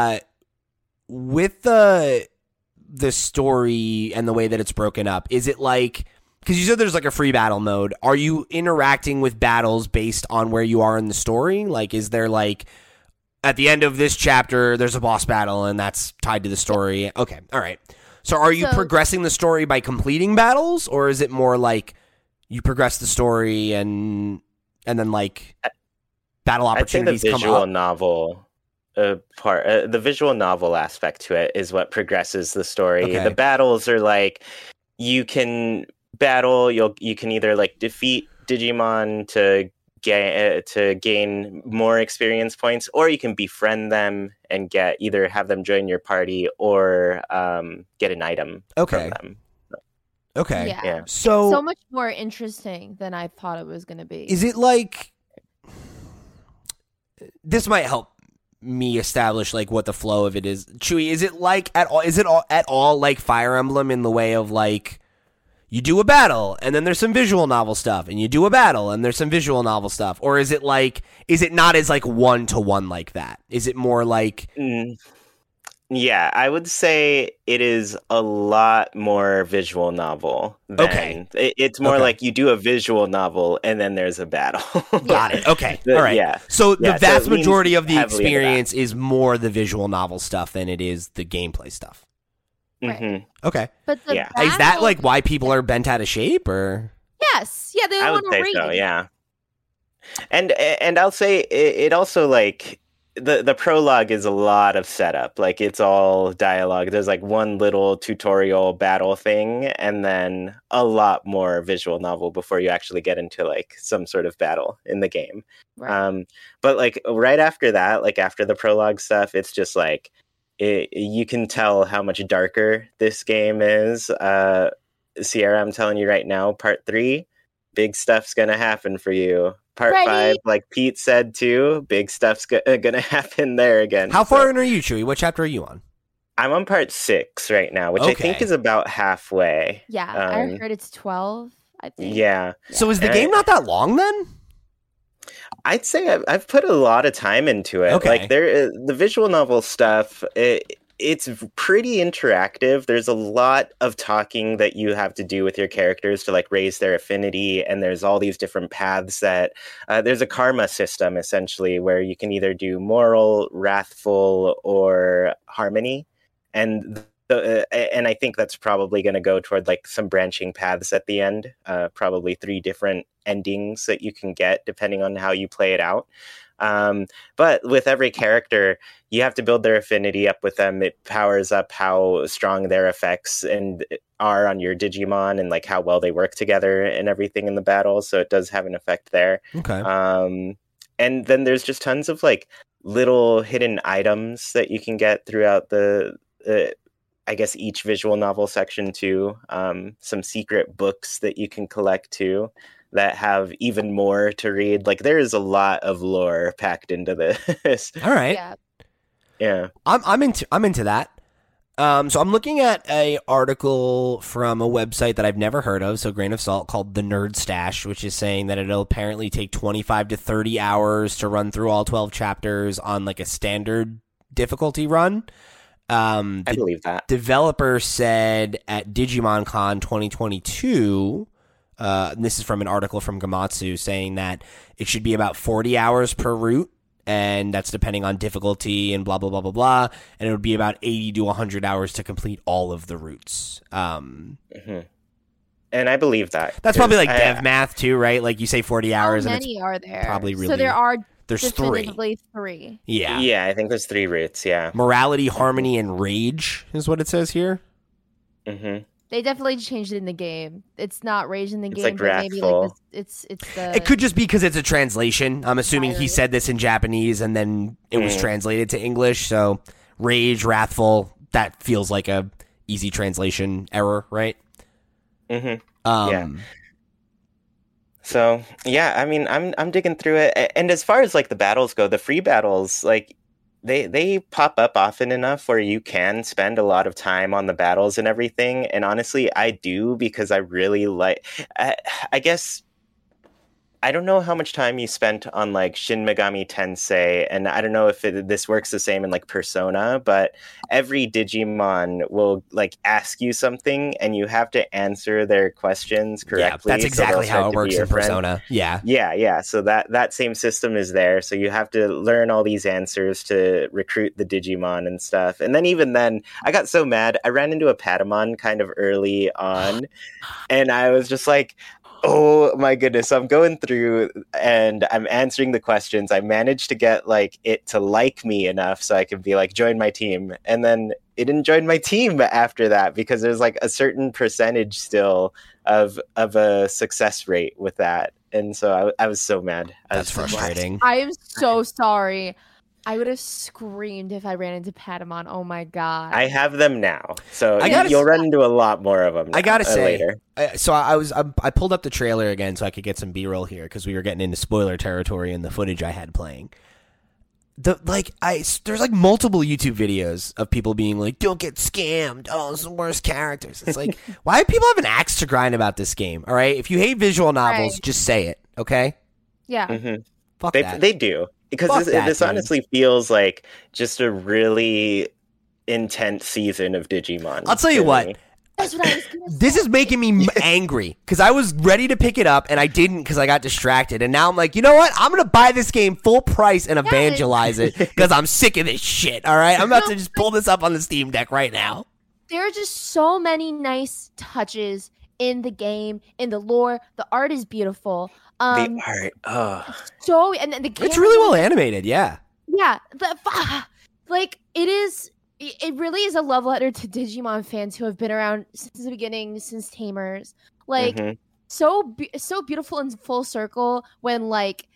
With the story and the way that it's broken up, is it like, because you said there's like a free battle mode, are you interacting with battles based on where you are in the story? Like, is there like at the end of this chapter there's a boss battle and that's tied to the story? Okay, all right. So are you progressing the story by completing battles, or is it more like you progress the story and then like battle opportunities I'd say the come visual up? novel the visual novel aspect to it is what progresses the story. Okay. The battles are like you can battle. You can either like defeat Digimon to gain more experience points, or you can befriend them and either have them join your party or get an item from them. Okay. Yeah. So much more interesting than I thought it was going to be. is it like, this might help me establish like what the flow of it is. Chewy, is it like at all like Fire Emblem in the way of like you do a battle and then there's some visual novel stuff, and you do a battle and there's some visual novel stuff? Or is it not as like 1-to-1 like that? Is it more like Yeah, I would say it is a lot more visual novel. It's more like you do a visual novel and then there's a battle. Got it. Okay. All right. Yeah. So the vast it majority of leans the heavily into that. experience is more the visual novel stuff than it is the gameplay stuff. Right. Mhm. Okay. But the Yeah. Is that battle- like why people are bent out of shape, or? Yes. Yeah, they I don't would want to say read. so, yeah. And I'll say it also like the prologue is a lot of setup. Like it's all dialogue. There's like one little tutorial battle thing and then a lot more visual novel before you actually get into like some sort of battle in the game. Right. But like right after that, like after the prologue stuff, it's just like you can tell how much darker this game is. Sierra, I'm telling you right now, part 3, big stuff's gonna happen for you. Part Ready? 5, like Pete said too, big stuff's gonna happen there again. How far in are you, Chewy? What chapter are you on? I'm on part 6 right now, which I think Okay. is about halfway. Yeah, I Um, heard it's 12, I think. Yeah, So is the And game not that long then? I'd say I've put a lot of time into it. Okay. Like the visual novel stuff, it's pretty interactive. There's a lot of talking that you have to do with your characters to like raise their affinity, and there's all these different paths that there's a karma system essentially where you can either do moral, wrathful, or harmony, and and I think that's probably going to go toward like some branching paths at the end. Probably 3 different endings that you can get depending on how you play it out. But with every character, you have to build their affinity up with them. It powers up how strong their effects are on your Digimon and like how well they work together and everything in the battle. So it does have an effect there. Okay. And then there's just tons of like little hidden items that you can get throughout I guess each visual novel section too. Some secret books that you can collect too that have even more to read. Like there is a lot of lore packed into this. All right. Yeah. I'm into that. So I'm looking at a article from a website that I've never heard of, so grain of salt, called The Nerd Stash, which is saying that it'll apparently take 25 to 30 hours to run through all 12 chapters on like a standard difficulty run. I believe that. Developer said at Digimon Con 2022 and this is from an article from Gamatsu saying that it should be about 40 hours per route, and that's depending on difficulty and blah, blah, blah, blah, blah. And it would be about 80 to 100 hours to complete all of the routes. And I believe that. That's probably like dev math too, right? Like you say 40 hours. How many are there? Probably really. So there's definitively three. three. Yeah. Yeah, I think there's 3 routes, yeah. Morality, harmony, and rage is what it says here. Mm-hmm. They definitely changed it in the game. It's not rage in the game, like but maybe like it's the. It could just be because it's a translation. I'm assuming he said this in Japanese and then it was translated to English. So rage, wrathful, that feels like a easy translation error, right? Yeah. So yeah, I mean, I'm digging through it, and as far as like the battles go, the free battles, like they pop up often enough where you can spend a lot of time on the battles and everything. And honestly, I do, because I really like. I guess I don't know how much time you spent on like Shin Megami Tensei, and I don't know if this works the same in like Persona, but every Digimon will like ask you something and you have to answer their questions correctly. Yeah, that's exactly how it works in Persona. Yeah. Yeah. So that same system is there. So you have to learn all these answers to recruit the Digimon and stuff. And then even then, I got so mad. I ran into a Patamon kind of early on, and I was just like, oh my goodness, I'm going through and I'm answering the questions. I managed to get like it to like me enough so I could be like, join my team. And then it didn't join my team after that because there's like a certain percentage still of a success rate with that. And so I was so mad. That's frustrating. I am so sorry. I would have screamed if I ran into Patamon. Oh my god! I have them now, so you'll run into a lot more of them. Now, I gotta say, later. So I pulled up the trailer again so I could get some B-roll here because we were getting into spoiler territory in the footage I had playing. There's like multiple YouTube videos of people being like, "Don't get scammed. Oh, it's the worst characters." It's like, why do people have an axe to grind about this game? All right, if you hate visual novels, just say it, okay? Yeah, fuck that. They do. Because this honestly feels like just a really intense season of Digimon. I'll tell you what. That's what I was gonna say. This is making me angry because I was ready to pick it up and I didn't because I got distracted. And now I'm like, you know what? I'm going to buy this game full price and evangelize it because I'm sick of this shit. All right? I'm about to just pull this up on the Steam Deck right now. There are just so many nice touches in the game, in the lore. The art is beautiful. The art, so and the it's really well animated, yeah. Like it is. It really is a love letter to Digimon fans who have been around since the beginning, since Tamers. Like so beautiful and full circle when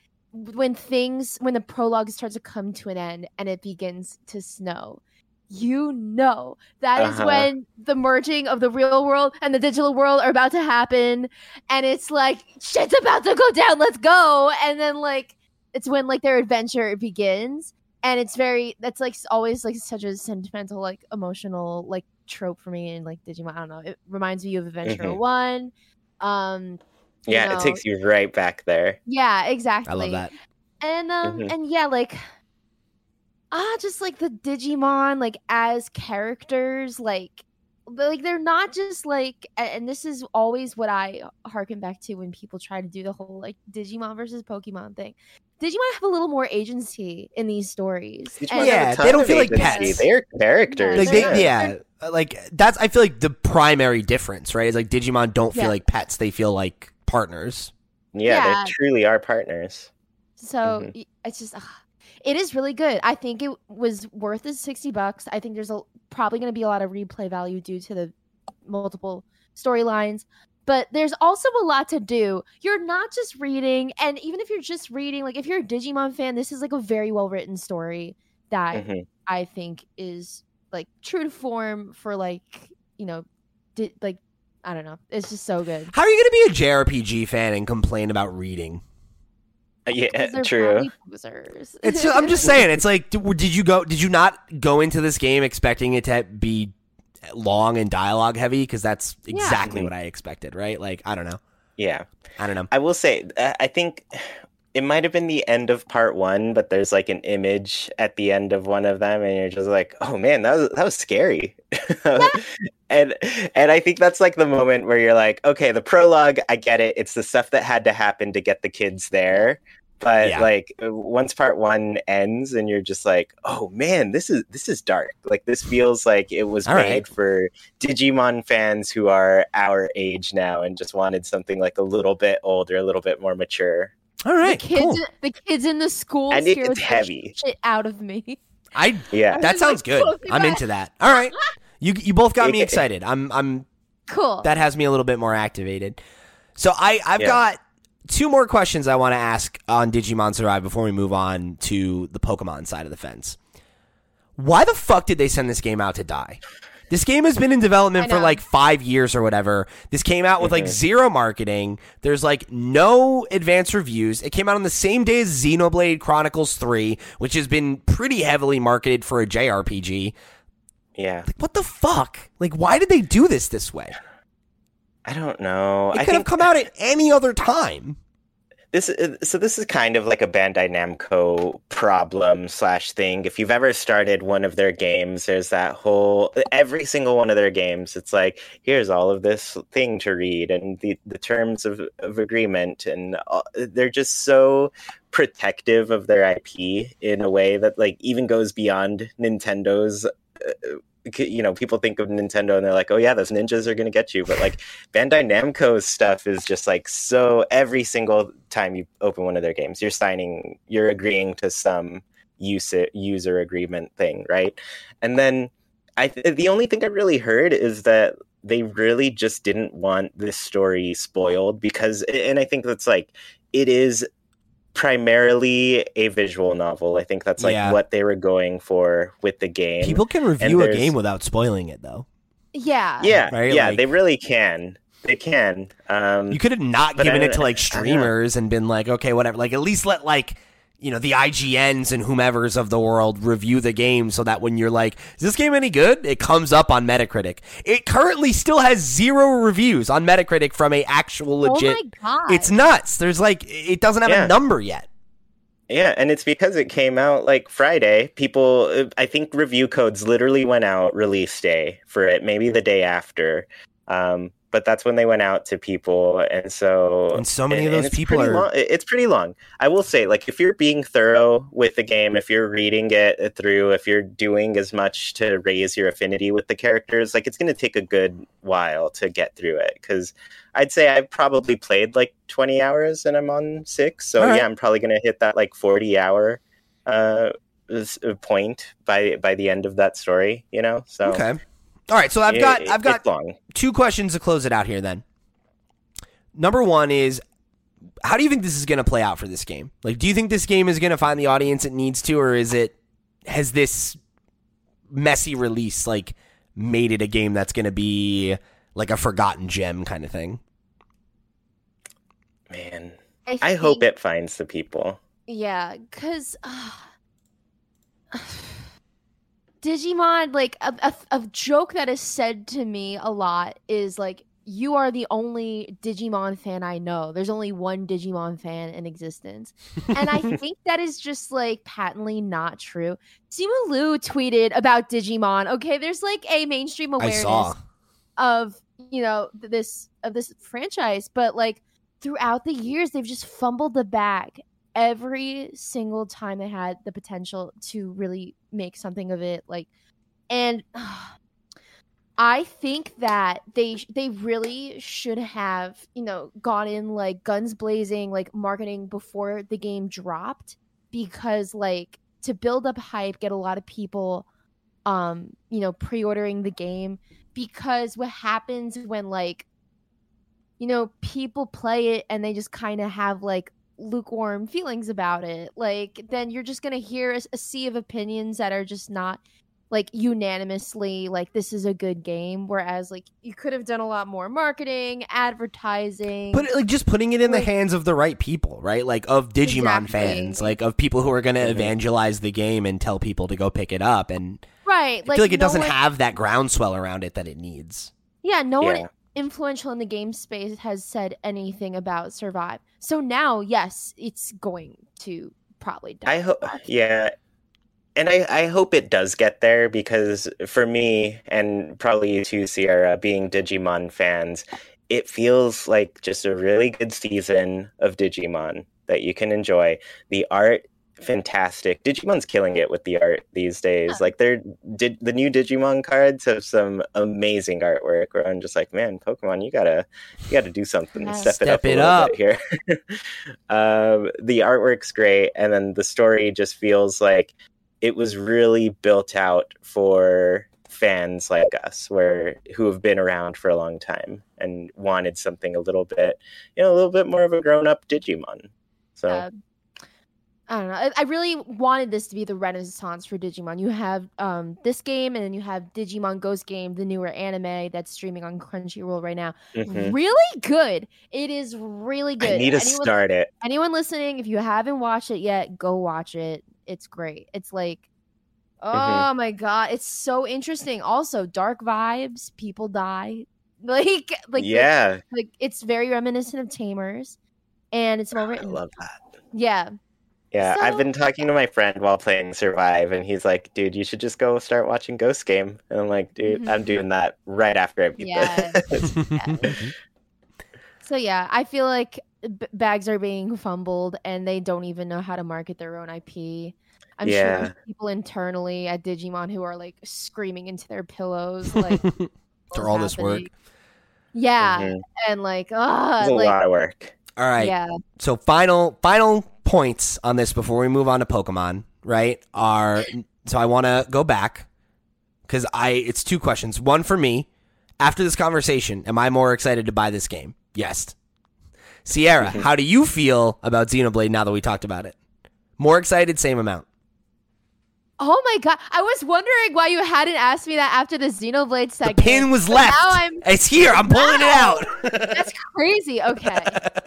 the prologue starts to come to an end and it begins to snow. You know that is when the merging of the real world and the digital world are about to happen, and it's like shit's about to go down. Let's go, and then like it's when like their adventure begins, and that's like always like such a sentimental, like emotional, like trope for me in like Digimon. I don't know. It reminds me of Adventure 1. It takes you right back there. Yeah, exactly. I love that. And and yeah, like. Just like the Digimon, like as characters, like they're not just like, and this is always what I harken back to when people try to do the whole like Digimon versus Pokemon thing. Digimon have a little more agency in these stories. Yeah, they don't feel like pets. They're characters. Like that's I feel like the primary difference, right? Is like Digimon don't feel like pets; they feel like partners. Yeah, they truly are partners. So it's just. It is really good. I think it was worth the $60. I think there's probably going to be a lot of replay value due to the multiple storylines. But there's also a lot to do. You're not just reading, and even if you're just reading, like if you're a Digimon fan, this is like a very well written story that I think is like true to form for like, you know, like I don't know. It's just so good. How are you going to be a JRPG fan and complain about reading? Yeah, true. I'm just saying. It's like, did you not go into this game expecting it to be long and dialogue heavy? Because that's exactly what I expected, right? Like, I don't know. Yeah, I don't know. I will say, I think it might have been the end of part 1, but there's like an image at the end of one of them, and you're just like, oh man, that was scary. and I think that's like the moment where you're like, okay, the prologue, I get it. It's the stuff that had to happen to get the kids there. But like once part 1 ends and you're just like, oh man, this is dark. Like this feels like it was made for Digimon fans who are our age now and just wanted something like a little bit older, a little bit more mature. All right, the kids in the schools and it's heavy shit out of me. That sounds good. I'm into that. All right, you both got me excited. I'm cool. That has me a little bit more activated. So I've got 2 more questions I want to ask on Digimon Survive before we move on to the Pokemon side of the fence. Why the fuck did they send this game out to die? This game has been in development for like 5 years or whatever. This came out with like 0 marketing. There's like no advanced reviews. It came out on the same day as Xenoblade Chronicles 3, which has been pretty heavily marketed for a JRPG. Yeah. Like, what the fuck? Like, why did they do this way? I don't know. It could have come out at any other time. This is kind of like a Bandai Namco problem / thing. If you've ever started one of their games, there's that whole every single one of their games. It's like, here's all of this thing to read and the terms of agreement, and they're just so protective of their IP in a way that like even goes beyond Nintendo's. People think of Nintendo and they're like, oh yeah, those ninjas are going to get you. But like Bandai Namco's stuff is just like, so every single time you open one of their games, you're agreeing to some user agreement thing. Right. And then the only thing I really heard is that they really just didn't want this story spoiled and I think that's like, it is primarily a visual novel. I think that's like what they were going for with the game. People can review a game without spoiling it, though. Yeah. Right? Yeah, they really can. They can. You could have not given it to like streamers and been like, okay, whatever. Like at least let like, the IGNs and whomevers of the world review the game so that when you're like, is this game any good? It comes up on Metacritic. It currently still has 0 reviews on Metacritic from a actual legit. Oh my God. It's nuts. There's like, it doesn't have a number yet. Yeah, and it's because it came out like Friday. People, I think review codes literally went out release day for it, maybe the day after. But that's when they went out to people, and so many of those people are. It's pretty long. I will say, like, if you're being thorough with the game, if you're reading it through, if you're doing as much to raise your affinity with the characters, like, it's going to take a good while to get through it. Because I'd say I've probably played like 20 hours, and I'm on 6. So yeah, I'm probably going to hit that like 40-hour point by the end of that story. So okay. All right, so I've got long. 2 questions to close it out here then. Number 1 is, how do you think this is going to play out for this game? Like, do you think this game is going to find the audience it needs to, or has this messy release like made it a game that's going to be like a forgotten gem kind of thing? Man, I hope it finds the people. Yeah, because Digimon, like, a joke that is said to me a lot is, like, you are the only Digimon fan I know. There's only one Digimon fan in existence. And I think that is just, like, patently not true. Simu Liu tweeted about Digimon. Okay, there's, like, a mainstream awareness of, this franchise. But, like, throughout the years, they've just fumbled the bag. Every single time they had the potential to really make something of it, like, and I think that they really should have, gone in like guns blazing, like marketing before the game dropped, because like to build up hype, get a lot of people, pre-ordering the game, because what happens when like, people play it and they just kind of have like lukewarm feelings about it, like then you're just gonna hear a sea of opinions that are just not like unanimously like this is a good game, whereas like you could have done a lot more marketing, advertising, but like just putting it in the hands of the right people, right? Like of Digimon fans, like of people who are gonna evangelize the game and tell people to go pick it up, and right, I feel like it doesn't have that groundswell around it that it needs. Yeah, no one influential in the game space has said anything about Survive. So now, yes, it's going to probably die. I hope, yeah. And I hope it does get there, because for me, and probably you too, Sierra, being Digimon fans, it feels like just a really good season of Digimon that you can enjoy. The art, fantastic. Digimon's killing it with the art these days. Yeah. Like the new Digimon cards have some amazing artwork where I'm just like, man, Pokemon, you gotta do something. Yeah. Step it up a little bit here. The artwork's great, and then the story just feels like it was really built out for fans like us, who have been around for a long time and wanted something a little bit more of a grown-up Digimon. So I don't know. I really wanted this to be the renaissance for Digimon. You have this game, and then you have Digimon Ghost Game, the newer anime that's streaming on Crunchyroll right now. Mhm. Really good. It is really good. I need to start it. Anyone listening, if you haven't watched it yet, go watch it. It's great. It's like, oh my god, it's so interesting. Also, dark vibes. People die. Like Yeah, like it's very reminiscent of Tamers, and it's well I written. love that. Yeah. Yeah, So- I've been talking to my friend while playing Survive, and he's like, dude, you should just go start watching Ghost Game. And I'm like, dude, I'm doing that right after I beat this. So yeah, I feel like bags are being fumbled, and they don't even know how to market their own IP. I'm sure there's people internally at Digimon who are like screaming into their pillows, like For all this work. Yeah, Mhm. and like, It's a lot of work. All right. yeah, So final points on this before we move on to Pokemon, right? So I want to go back because it's two questions. One for me. After this conversation, am I more excited to buy this game? Yes. Sierra, how do you feel about Xenoblade now that we talked about it? More excited, same amount. Oh my god, I was wondering why you hadn't asked me that after the Xenoblade segment. The pin was but left. Now It's here. I'm pulling it out. That's crazy. Okay.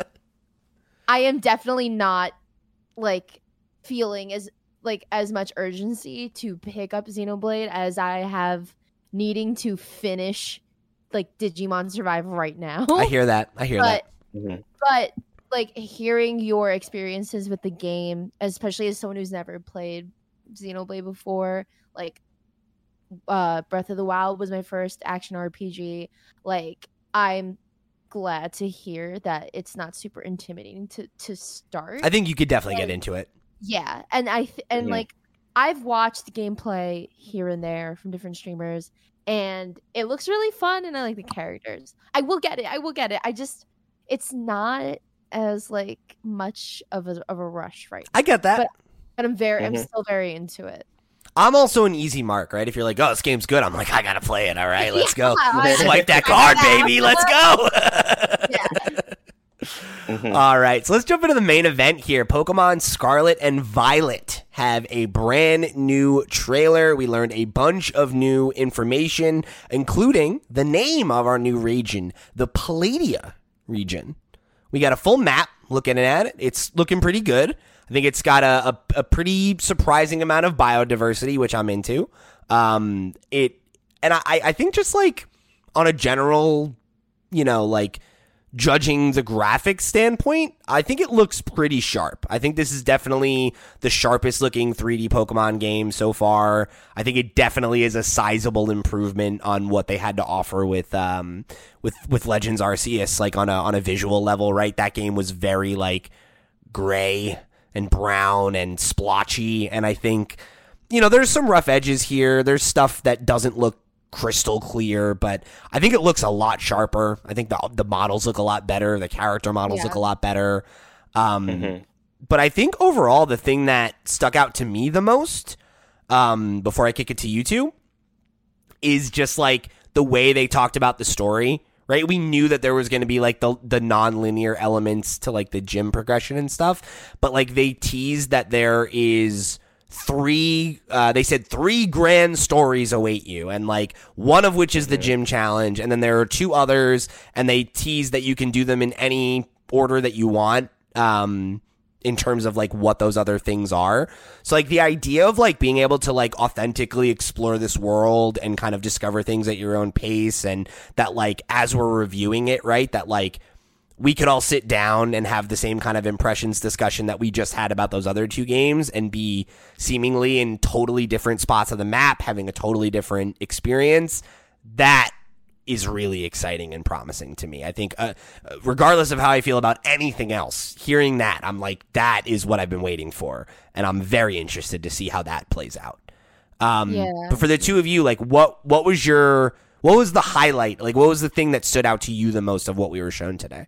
I am definitely not like feeling as much urgency to pick up Xenoblade as I have needing to finish like Digimon Survive right now. I hear that. Mhm. But like hearing your experiences with the game, especially as someone who's never played Xenoblade before, like Breath of the Wild was my first action RPG. Like I'm glad to hear that it's not super intimidating to start. I think you could definitely get into it. Yeah, and like I've watched the gameplay here and there from different streamers, and it looks really fun, and I like the characters. I will get it. I just it's not as like much of a rush right now. I get that. But I'm still very into it. I'm also an easy mark, right? If you're like, oh, this game's good, I'm like, I gotta play it. All right, let's go. Yeah, Swipe that card, baby. Let's go. All right, so let's jump into the main event here. Pokemon Scarlet and Violet have a brand new trailer. We learned a bunch of new information, including the name of our new region, the Palladia region. We got a full map looking at it. It's looking pretty good. I think it's got a pretty surprising amount of biodiversity, which I'm into. I think just like on a general, like judging the graphics standpoint, I think it looks pretty sharp. I think this is definitely the sharpest looking 3D Pokemon game so far. I think it definitely is a sizable improvement on what they had to offer with Legends Arceus, like on a visual level, right? That game was very like gray and brown and splotchy, and I think there's some rough edges here. There's stuff that doesn't look crystal clear, but I think it looks a lot sharper. I think the models look a lot better. The character models look a lot better. But I think overall the thing that stuck out to me the most, before I kick it to you two, is just like the way they talked about the story. Right, we knew that there was going to be like the non-linear elements to like the gym progression and stuff, but like they teased that there is they said 3 grand stories await you, and like one of which is the gym challenge, and then there are 2 others, and they tease that you can do them in any order that you want. in terms of like what those other things are. So like the idea of like being able to like authentically explore this world and kind of discover things at your own pace, and that like as we're reviewing it, right, that like we could all sit down and have the same kind of impressions discussion that we just had about those other two games and be seemingly in totally different spots of the map, having a totally different experience. That is really exciting and promising to me. I think regardless of how I feel about anything else, hearing that, I'm like, that is what I've been waiting for. And I'm very interested to see how that plays out. But for the two of you, like what was the highlight? Like what was the thing that stood out to you the most of what we were shown today?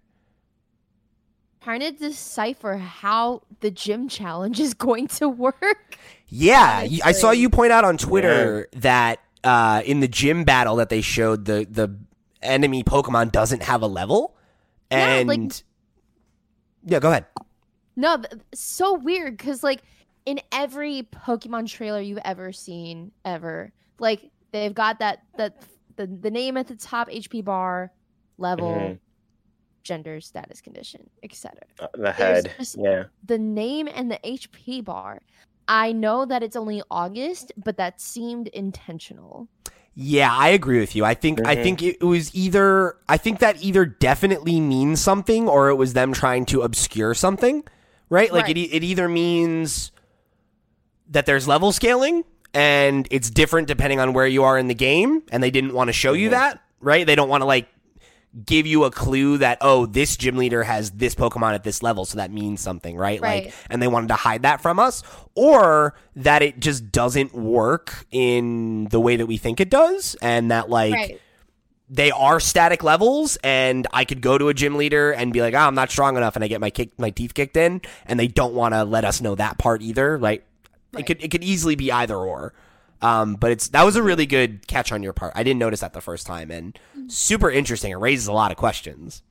Trying to decipher how the gym challenge is going to work. Yeah, I saw you point out on Twitter that in the gym battle that they showed, the enemy Pokemon doesn't have a level. And yeah, go ahead. No, so weird because like in every Pokemon trailer you've ever seen, like they've got the name at the top, HP bar, level, gender, status, condition, etc. The head, the name and the HP bar. I know that it's only August, but that seemed intentional. Yeah, I agree with you. I think it was either that definitely means something, or it was them trying to obscure something, right? Like it either means that there's level scaling and it's different depending on where you are in the game, and they didn't want to show you that, right? They don't want to like give you a clue that, oh, this gym leader has this Pokemon at this level, so that means something, right? Like, and they wanted to hide that from us, or that it just doesn't work in the way that we think it does, and that like they are static levels, and I could go to a gym leader and be like, I'm not strong enough, and I get my teeth kicked in, and they don't want to let us know that part either. Like, it could easily be either or. But that was a really good catch on your part. I didn't notice that the first time, and super interesting. It raises a lot of questions.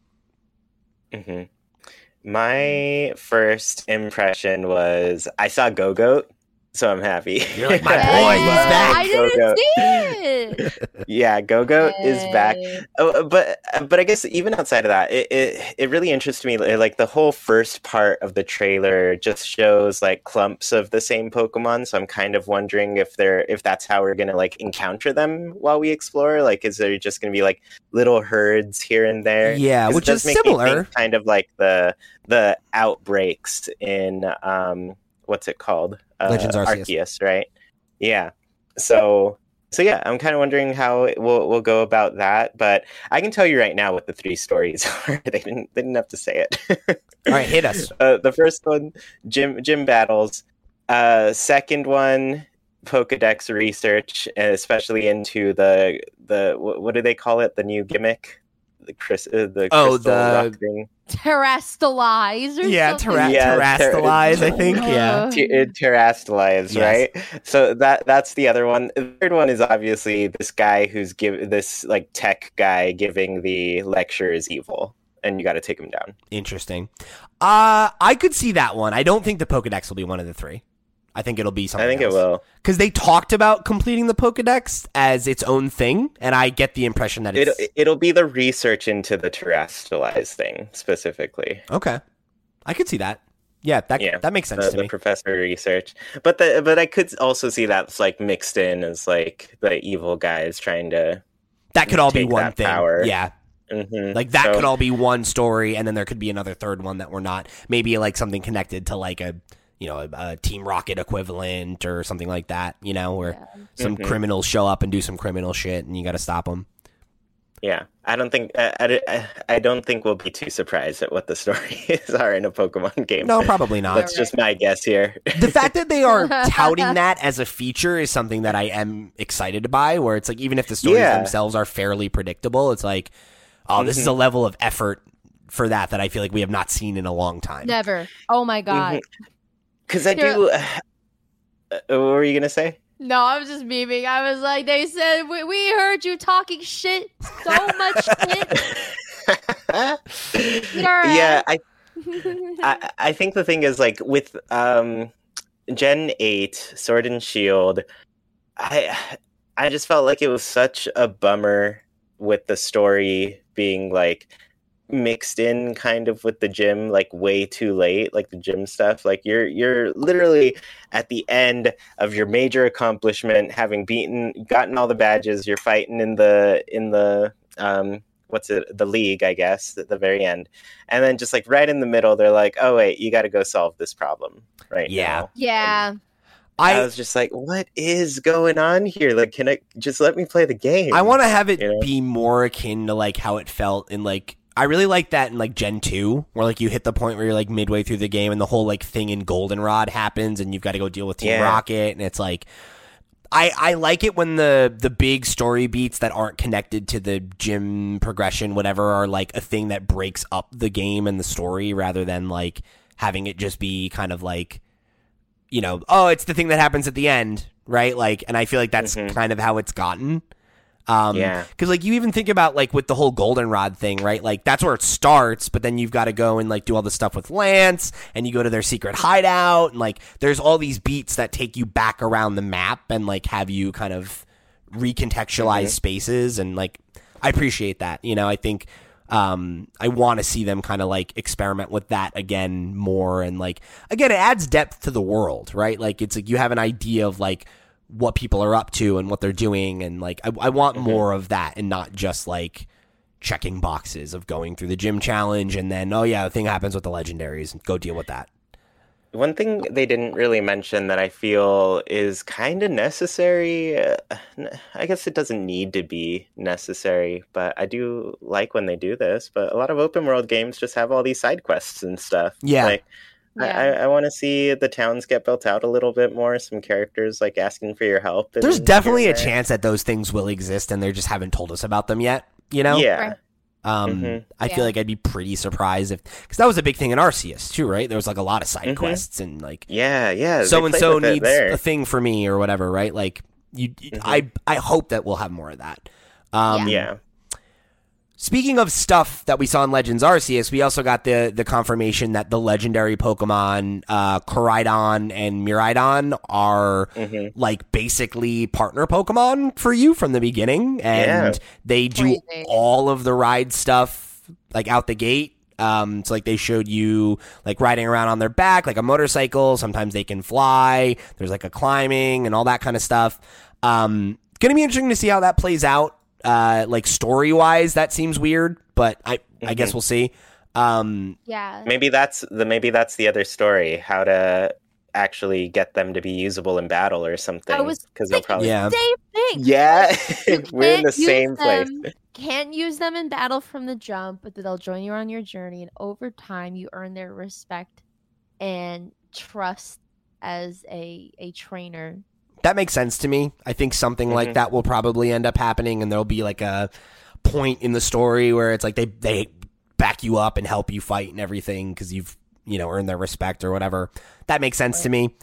My first impression was I saw Go-Goat, so I'm happy. You're like, my boy, he's back. I didn't see it. Yeah, Go-Goat is back. Oh, but I guess even outside of that, it really interests me. Like the whole first part of the trailer just shows like clumps of the same Pokemon. So I'm kind of wondering if that's how we're gonna like encounter them while we explore. Like, is there just gonna be like little herds here and there? Yeah, which is similar. Kind of like the outbreaks in what's it called? Legends Arceus, right? Yeah. So yeah, I'm kind of wondering how we'll go about that, but I can tell you right now what the 3 stories are. They didn't have to say it. All right, hit us. The first one, gym battles. Second one, Pokedex research, especially into the what do they call it? The new gimmick, the crystal rock thing. Terastalize or something. Terastalize, I think. Yeah. Terastalize, right? So that's the other one. The third one is obviously this guy who's this like tech guy giving the lecture is evil, and you got to take him down. Interesting. I could see that one. I don't think the Pokedex will be one of the 3. I think it'll be something else. I think it will. Because they talked about completing the Pokedex as its own thing, and I get the impression that it'll be the research into the Terastalize thing, specifically. Okay. I could see that. Yeah, that makes sense to me. The professor research. But I could also see that's like mixed in as like the evil guys trying to that could all be one thing. Power. Yeah. Like that could all be one story, and then there could be another third one that we're not. Maybe like something connected to like a Team Rocket equivalent or something like that, where some criminals show up and do some criminal shit and you got to stop them. Yeah, I don't think we'll be too surprised at what the stories are in a Pokemon game. No, probably not. That's just my guess here. The fact that they are touting that as a feature is something that I am excited by, where it's like, even if the stories themselves are fairly predictable, it's like, oh, this is a level of effort for that I feel like we have not seen in a long time. Never. Oh my God. Because I do. What were you gonna say? No, I was just memeing. I was like, they said we heard you talking shit, so much shit. Yeah, I think the thing is like with Gen 8 Sword and Shield, I just felt like it was such a bummer with the story being like mixed in kind of with the gym like way too late, like the gym stuff. Like you're literally at the end of your major accomplishment, having gotten all the badges. You're fighting in the the league, I guess, at the very end. And then just like right in the middle, they're like, oh wait, you got to go solve this problem right now. Yeah. And I was just like, what is going on here? Like, can I just let me play the game? I want to have it be more akin to like how it felt in like, I really like that in like Gen 2, where like you hit the point where you're like midway through the game and the whole like thing in Goldenrod happens and you've got to go deal with Team Rocket, and it's like, I like it when the big story beats that aren't connected to the gym progression, whatever, are like a thing that breaks up the game and the story, rather than like having it just be kind of like, you know, oh, it's the thing that happens at the end, right? Like, and I feel like that's kind of how it's gotten. Because like you even think about like with the whole Goldenrod thing, right? Like that's where it starts, but then you've got to go and like do all the stuff with Lance, and you go to their secret hideout, and like there's all these beats that take you back around the map and like have you kind of recontextualize spaces, and like I appreciate that. You know, I think I want to see them kind of like experiment with that again more, and like again it adds depth to the world, right? Like it's like you have an idea of like what people are up to and what they're doing, and like I want more of that, and not just like checking boxes of going through the gym challenge and then the thing happens with the legendaries and go deal with that. One thing they didn't really mention that I feel is kind of necessary, I guess it doesn't need to be necessary, but I do like when they do this, but a lot of open world games just have all these side quests and stuff. Yeah. Like, I want to see the towns get built out a little bit more, some characters like asking for your help. There's definitely a chance that those things will exist and they just haven't told us about them yet, you know? Yeah. Right. I feel like I'd be pretty surprised because that was a big thing in Arceus too, right? There was like a lot of side quests and like so and so needs a thing for me or whatever, right? Like I hope that we'll have more of that. Speaking of stuff that we saw in Legends Arceus, we also got the confirmation that the legendary Pokemon Koraidon and Miraidon are like basically partner Pokemon for you from the beginning, and they do all of the ride stuff like out the gate. So like they showed you like riding around on their back like a motorcycle. Sometimes they can fly. There's like a climbing and all that kind of stuff. Gonna be interesting to see how that plays out. Like story wise, that seems weird, but I guess we'll see. Maybe that's the other story, how to actually get them to be usable in battle or something. Because they'll probably same thing. Yeah, we're in the same place. Can't use them in battle from the jump, but they'll join you on your journey, and over time you earn their respect and trust as a trainer. That makes sense to me. I think something like that will probably end up happening, and there'll be like a point in the story where it's like they back you up and help you fight and everything because you've earned their respect or whatever. That makes sense to me.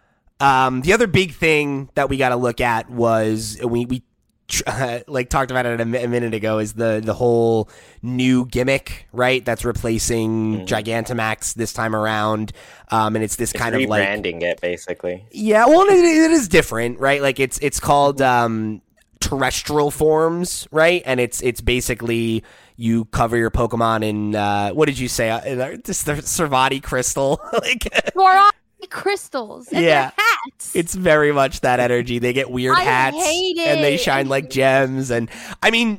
The other big thing that we got to look at was we like talked about it a minute ago is the whole new gimmick, right? That's replacing Gigantamax this time around. And it's kind of like rebranding it basically. Yeah, well, it is different, right? Like it's called terrestrial forms, right? And it's basically you cover your Pokemon in what did you say? Just the Servati crystal, like crystals. And their hats. It's very much that energy. They get weird hats and they shine like gems. And I mean,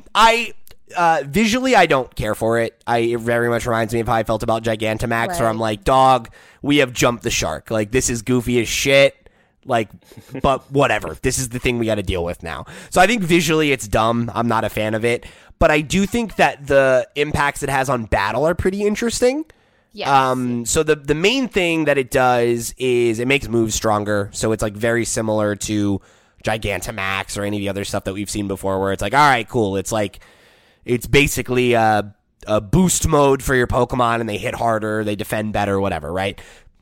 visually, I don't care for it. It very much reminds me of how I felt about Gigantamax, where I'm like, dog, we have jumped the shark. Like, this is goofy as shit. Like, but whatever. This is the thing we got to deal with now. So I think visually it's dumb. I'm not a fan of it. But I do think that the impacts it has on battle are pretty interesting. Yes. So the main thing that it does is it makes moves stronger. So it's like very similar to Gigantamax or any of the other stuff that we've seen before, where it's like, all right, cool. It's like, it's basically a boost mode for your Pokemon, and they hit harder, they defend better, whatever, right?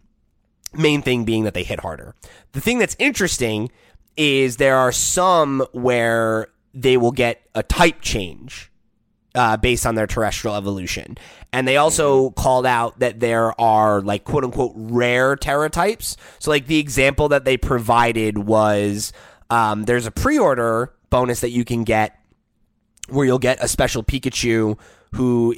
Main thing being that they hit harder. The thing that's interesting is there are some where they will get a type change based on their terrestrial evolution. And they also called out that there are like quote unquote rare Terra types. So like the example that they provided was there's a pre-order bonus that you can get where you'll get a special Pikachu who is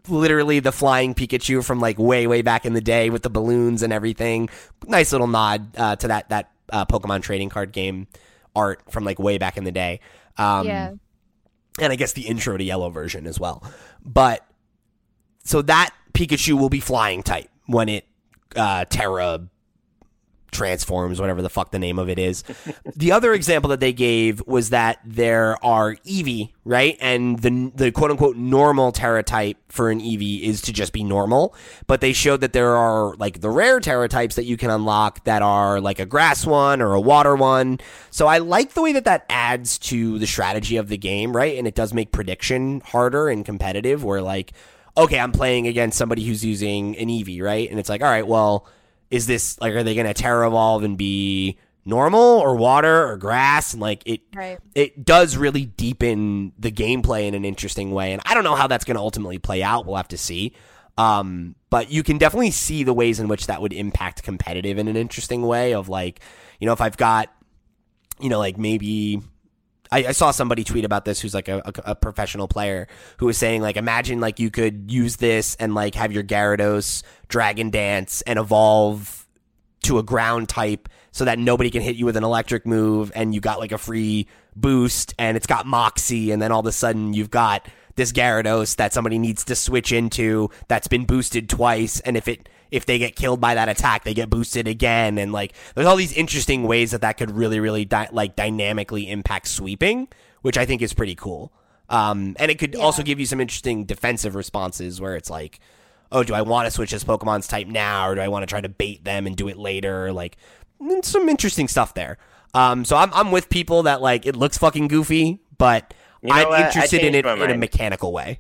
literally the flying Pikachu from like way back in the day with the balloons and everything. Nice little nod to that Pokemon trading card game art from like way back in the day. Yeah. And I guess the intro to Yellow version as well. But so that Pikachu will be flying type when it Terra transforms, whatever the fuck the name of it is. The other example that they gave was that there are Eevee, right? And the quote-unquote normal Terra type for an Eevee is to just be normal. But they showed that there are, like, the rare Terra types that you can unlock that are, like, a grass one or a water one. So I like the way that adds to the strategy of the game, right? And it does make prediction harder and competitive, where, like, okay, I'm playing against somebody who's using an Eevee, right? And it's like, all right, well, is this, like, are they going to Terra Evolve and be normal or water or grass? And, like, it does really deepen the gameplay in an interesting way. And I don't know how that's going to ultimately play out. We'll have to see. But you can definitely see the ways in which that would impact competitive in an interesting way of, like, you know, if I've got, you know, like, maybe I saw somebody tweet about this who's like a professional player who was saying, like, imagine like you could use this and like have your Gyarados Dragon Dance and evolve to a ground type so that nobody can hit you with an electric move, and you got like a free boost and it's got Moxie, and then all of a sudden you've got this Gyarados that somebody needs to switch into that's been boosted twice, and if they get killed by that attack, they get boosted again. And like, there's all these interesting ways that could really dynamically impact sweeping, which I think is pretty cool. And it could also give you some interesting defensive responses where it's like, oh, do I want to switch this Pokemon's type now, or do I want to try to bait them and do it later? Like, some interesting stuff there. So I'm with people that, like, it looks fucking goofy, but I'm interested in it in a mechanical way.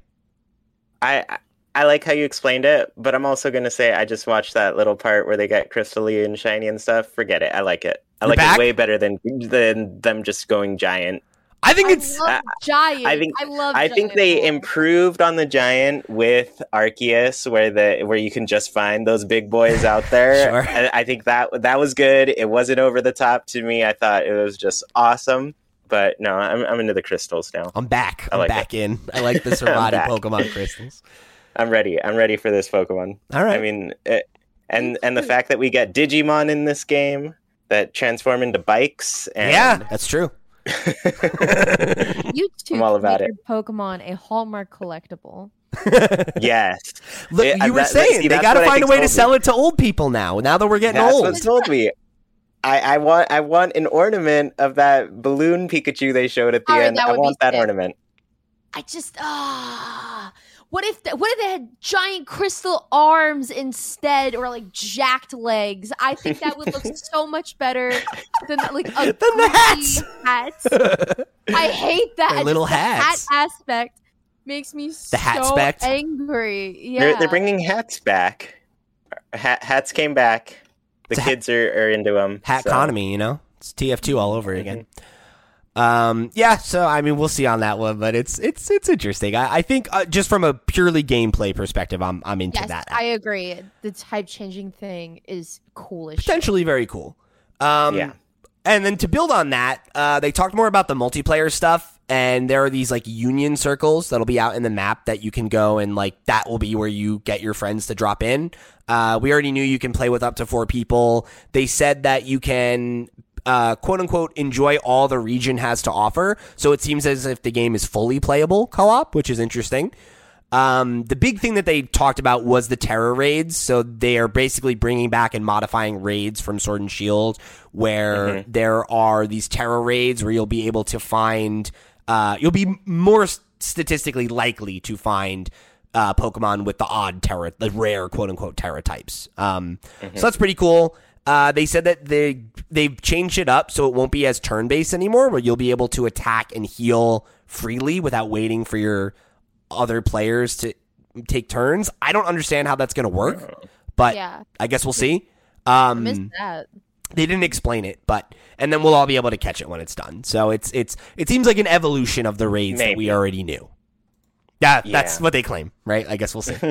I like how you explained it, but I'm also going to say I just watched that little part where they get crystally and shiny and stuff. Forget it. I like it. I like it way better than them just going giant. I think it's giant. I think they improved on the giant with Arceus, where you can just find those big boys out there. Sure. I think that was good. It wasn't over the top to me. I thought it was just awesome. But no, I'm into the crystals now. I'm back. I'm back in. I like the Sarati Pokemon crystals. I'm ready. I'm ready for this Pokemon. All right. I mean, and the fact that we get Digimon in this game that transform into bikes. And yeah, that's true. You two I'm all about it. Pokemon a Hallmark collectible. Yes. Look, you were saying they got to find a way to sell it to old people now. Now that we're getting old. That's what told me. I want an ornament of that balloon Pikachu they showed at the end. I want that ornament. I just what if they had giant crystal arms instead, or like jacked legs? I think that would look so much better than like the hats. I hate that. Their little hats. Hat aspect makes me so angry. Yeah, they're bringing hats back. Hats came back. The kids are into them. Hat economy, you know? It's TF2 all over again. Yeah, so I mean, we'll see on that one, but it's interesting. I think just from a purely gameplay perspective, I'm into that. I agree. The type changing thing is coolish. Potentially very cool. Yeah. And then to build on that, they talked more about the multiplayer stuff, and there are these like union circles that'll be out in the map that you can go, and like that will be where you get your friends to drop in. We already knew you can play with up to 4 people. They said that you can quote unquote enjoy all the region has to offer. So it seems as if the game is fully playable co-op, which is interesting. The big thing that they talked about was the Terra raids. So they are basically bringing back and modifying raids from Sword and Shield, where there are these Terra raids where you'll be able to find, you'll be more statistically likely to find Pokemon with the odd Terra, the rare quote unquote Terra types. So that's pretty cool. They said that they've changed it up so it won't be as turn-based anymore, where you'll be able to attack and heal freely without waiting for your other players to take turns. I don't understand how that's going to work, but I guess we'll see. I missed that. They didn't explain it, and then we'll all be able to catch it when it's done. So it seems like an evolution of the raids that we already knew. That's what they claim, right? I guess we'll see.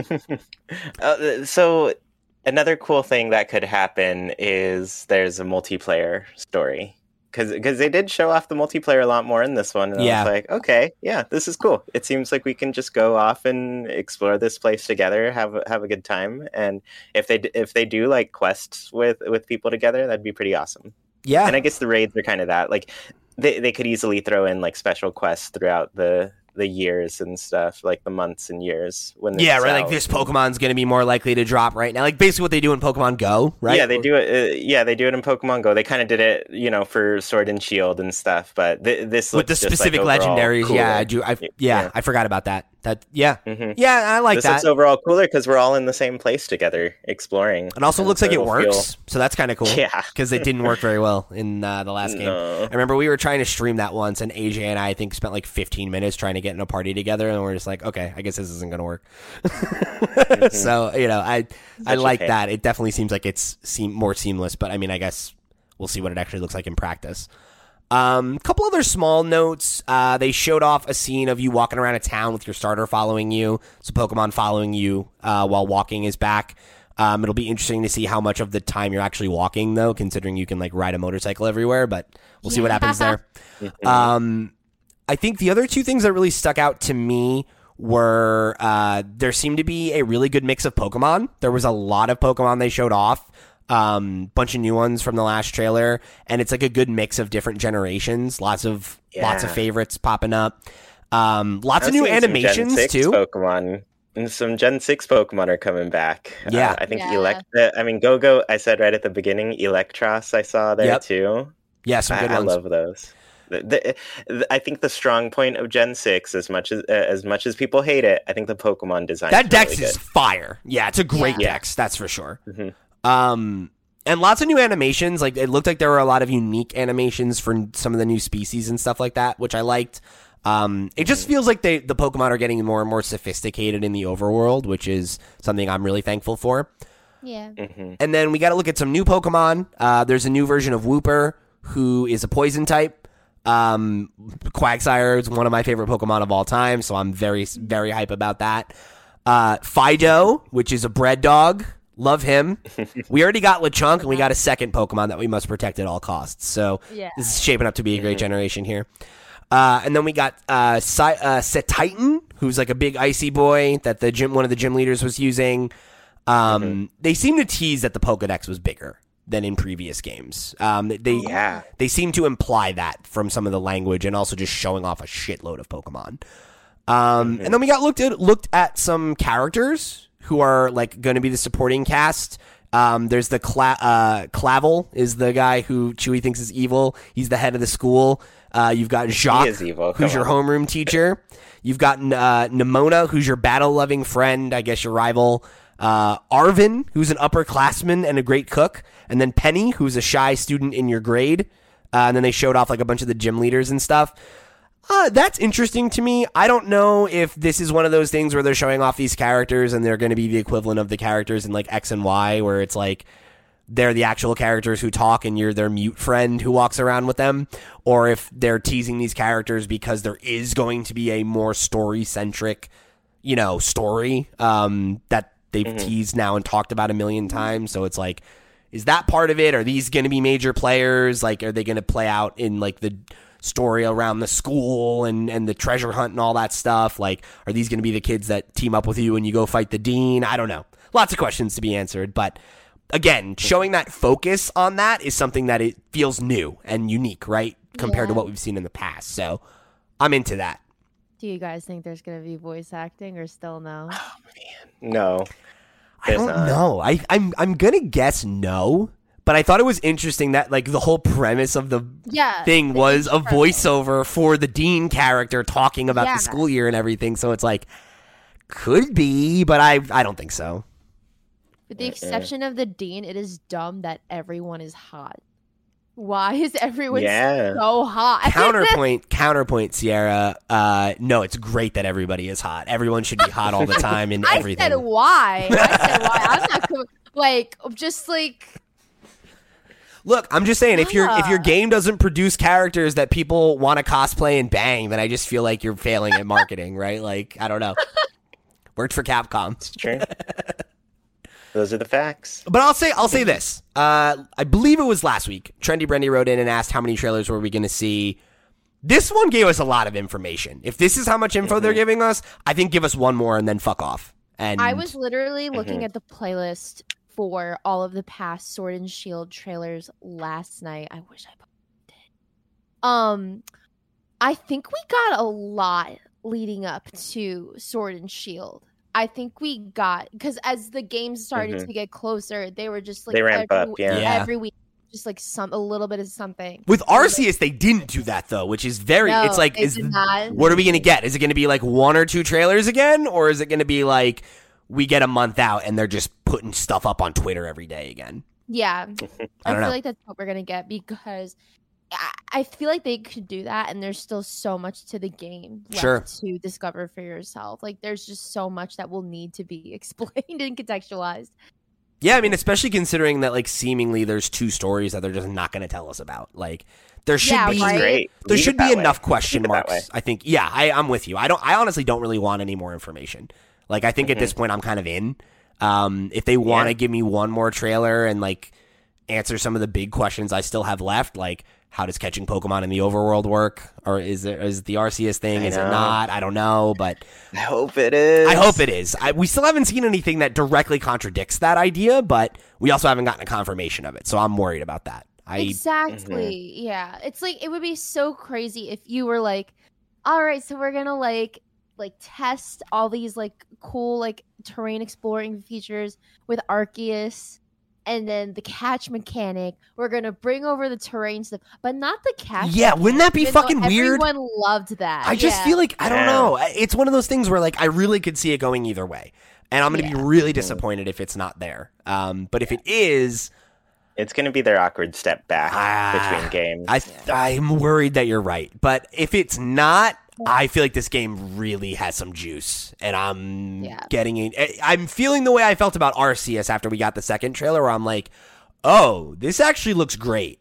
So another cool thing that could happen is there's a multiplayer story because they did show off the multiplayer a lot more in this one, and I was like, okay, yeah, this is cool. It seems like we can just go off and explore this place together, have a good time, and if they do like quests with people together, that'd be pretty awesome. Yeah, and I guess the raids are kind of that. Like they could easily throw in like special quests throughout the years and stuff, like the months and years when like this Pokemon's going to be more likely to drop right now, like basically what they do in Pokemon Go, right? Yeah, they do it. They do it in Pokemon Go. They kind of did it, for Sword and Shield and stuff. But this with the specific legendaries, cooler. I forgot about that. I like this that. Looks overall cooler because we're all in the same place together exploring. It also looks like it works, so that's kind of cool. Yeah, because it didn't work very well in the last game. I remember we were trying to stream that once, and AJ and I think spent like 15 minutes trying to get in a party together, and we're just like, okay, I guess this isn't going to work. So I like that. It definitely seems like it's more seamless, but I mean, I guess we'll see what it actually looks like in practice. Couple other small notes. They showed off a scene of you walking around a town with your starter following you. So Pokemon following you while walking is back. It'll be interesting to see how much of the time you're actually walking, though, considering you can like ride a motorcycle everywhere. But we'll see what happens there. I think the other two things that really stuck out to me were there seemed to be a really good mix of Pokemon. There was a lot of Pokemon they showed off. Bunch of new ones from the last trailer, and it's like a good mix of different generations. Lots of favorites popping up. Lots of new animations too. Pokemon and some Gen 6 Pokemon are coming back. Yeah, I think Go-Go. I said right at the beginning, Electros. I saw there too. Yeah, some good ones. I love those. I think the strong point of Gen 6, as much as people hate it, I think the Pokemon design. That Dex is fire. Yeah, it's a great Dex. That's for sure. And lots of new animations. Like it looked like there were a lot of unique animations for some of the new species and stuff like that, which I liked. It just feels like the Pokemon are getting more and more sophisticated in the overworld, which is something I'm really thankful for. Yeah. And then we got to look at some new Pokemon. There's a new version of Wooper who is a poison type. Quagsire is one of my favorite Pokemon of all time, so I'm very, very hype about that. Fido, which is a bred dog. Love him. We already got Lechonk, and we got a second Pokemon that we must protect at all costs. So this is shaping up to be a great generation here. And then we got Setitan, who's like a big icy boy that one of the gym leaders was using. They seem to tease that the Pokedex was bigger than in previous games. They seem to imply that from some of the language and also just showing off a shitload of Pokemon. And then we got looked at some characters who are like going to be the supporting cast. There's the Clavel is the guy who Chewie thinks is evil. He's the head of the school. You've got Jacques, who's your homeroom teacher. You've got Nimona, who's your battle-loving friend, I guess your rival. Arvin, who's an upperclassman and a great cook. And then Penny, who's a shy student in your grade. And then they showed off like a bunch of the gym leaders and stuff. That's interesting to me. I don't know if this is one of those things where they're showing off these characters and they're going to be the equivalent of the characters in like X and Y, where it's like they're the actual characters who talk and you're their mute friend who walks around with them, or if they're teasing these characters because there is going to be a more story-centric, story that they've teased now and talked about a million times. So it's like, is that part of it? Are these going to be major players? Like, are they going to play out in like the story around the school and the treasure hunt and all that stuff? Like, are these going to be the kids that team up with you and you go fight the dean? I don't know. Lots of questions to be answered, but again, showing that focus on that is something that it feels new and unique, right? Compared to what we've seen in the past. So I'm into that. Do you guys think there's going to be voice acting or still no? Oh man, no. I don't know. I'm going to guess no. But I thought it was interesting that like the whole premise of the thing was a voiceover for the dean character talking about the school year and everything. So it's like, could be, but I don't think so. With the exception of the dean, it is dumb that everyone is hot. Why is everyone so hot? Counterpoint, Sierra. No, it's great that everybody is hot. Everyone should be hot all the time in everything. I said why. I'm not just like. Look, I'm just saying, if your game doesn't produce characters that people want to cosplay and bang, then I just feel like you're failing at marketing, right? Like, I don't know. Worked for Capcom. It's true. Those are the facts. But I'll say this. I believe it was last week. Trendy Brendy wrote in and asked how many trailers were we going to see. This one gave us a lot of information. If this is how much info they're giving us, I think give us one more and then fuck off. And I was literally looking at the playlist for all of the past Sword and Shield trailers last night. I wish I did. I think we got a lot leading up to Sword and Shield. I think we got, because as the games started to get closer, they were just like they ramp up, every week, just like a little bit of something. With Arceus, they didn't do that though, which is very. No, it's like, what are we gonna get? Is it gonna be like 1 or 2 trailers again, or is it gonna be like we get a month out and they're just putting stuff up on Twitter every day again? Yeah, I feel know. like that's what we're gonna get, because I feel like they could do that, and there's still so much to the game left to discover for yourself. Like, there's just so much that will need to be explained and contextualized. Yeah, I mean, especially considering that, like, seemingly there's 2 stories that they're just not going to tell us about. Like, there should be great. There should be enough question Leave it that marks. I think. Yeah, I'm with you. I honestly don't really want any more information. Like, I think at this point I'm kind of in. If they want to give me one more trailer and like answer some of the big questions I still have left, like, how does catching Pokemon in the overworld work? Or is the Arceus thing? Is it not? I don't know, but I hope it is. I hope it is. We still haven't seen anything that directly contradicts that idea, but we also haven't gotten a confirmation of it. So I'm worried about that. Exactly. Yeah. It's like, it would be so crazy if you were like, all right, so we're gonna like test all these like cool like terrain exploring features with Arceus. And then the catch mechanic, we're going to bring over the terrain stuff, but not the catch. Yeah, wouldn't that be fucking weird? Everyone loved that. I just feel like, I don't know. It's one of those things where, like, I really could see it going either way. And I'm going to be really disappointed if it's not there. But if it is... It's going to be their awkward step back between games. I'm worried that you're right. But if it's not... I feel like this game really has some juice, and I'm I'm feeling the way I felt about Arceus after we got the second trailer, where I'm like, oh, this actually looks great.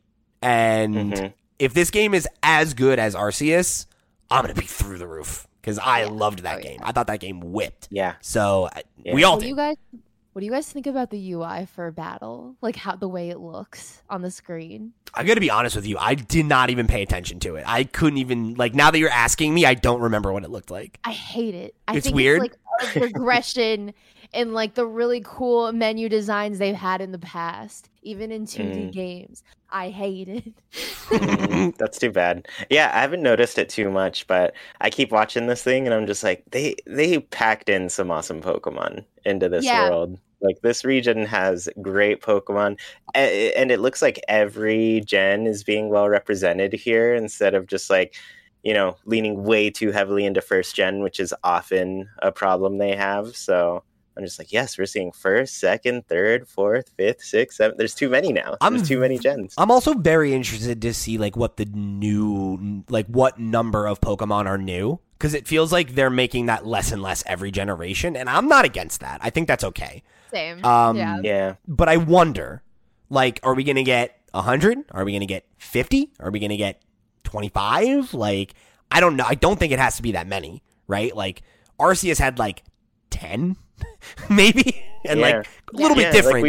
And if this game is as good as Arceus, I'm going to be through the roof, because I loved that game. I thought that game whipped. Yeah. So we all did. What do you guys think about the UI for Battle? Like, how the way it looks on the screen? I got to be honest with you. I did not even pay attention to it. I couldn't even, like, now that you're asking me, I don't remember what it looked like. I hate it. I It's think weird. It's like a regression in like the really cool menu designs they've had in the past, even in 2D games. I hate it. That's too bad. Yeah, I haven't noticed it too much, but I keep watching this thing and I'm just like, they packed in some awesome Pokemon into this world. Like, this region has great Pokemon, and it looks like every gen is being well represented here, instead of just like, you know, leaning way too heavily into first gen, which is often a problem they have. So I'm just like, yes, we're seeing first, second, third, fourth, fifth, sixth, seventh. There's too many now. There's too many gens. I'm also very interested to see like what the new, like what number of Pokemon are new, because it feels like they're making that less and less every generation, and I'm not against that. I think that's okay. Same. Yeah. But I wonder, like, are we going to get 100? Are we going to get 50? Are we going to get 25? Like, I don't know. I don't think it has to be that many, right? Like, Arceus had like 10, maybe, and like a little bit different.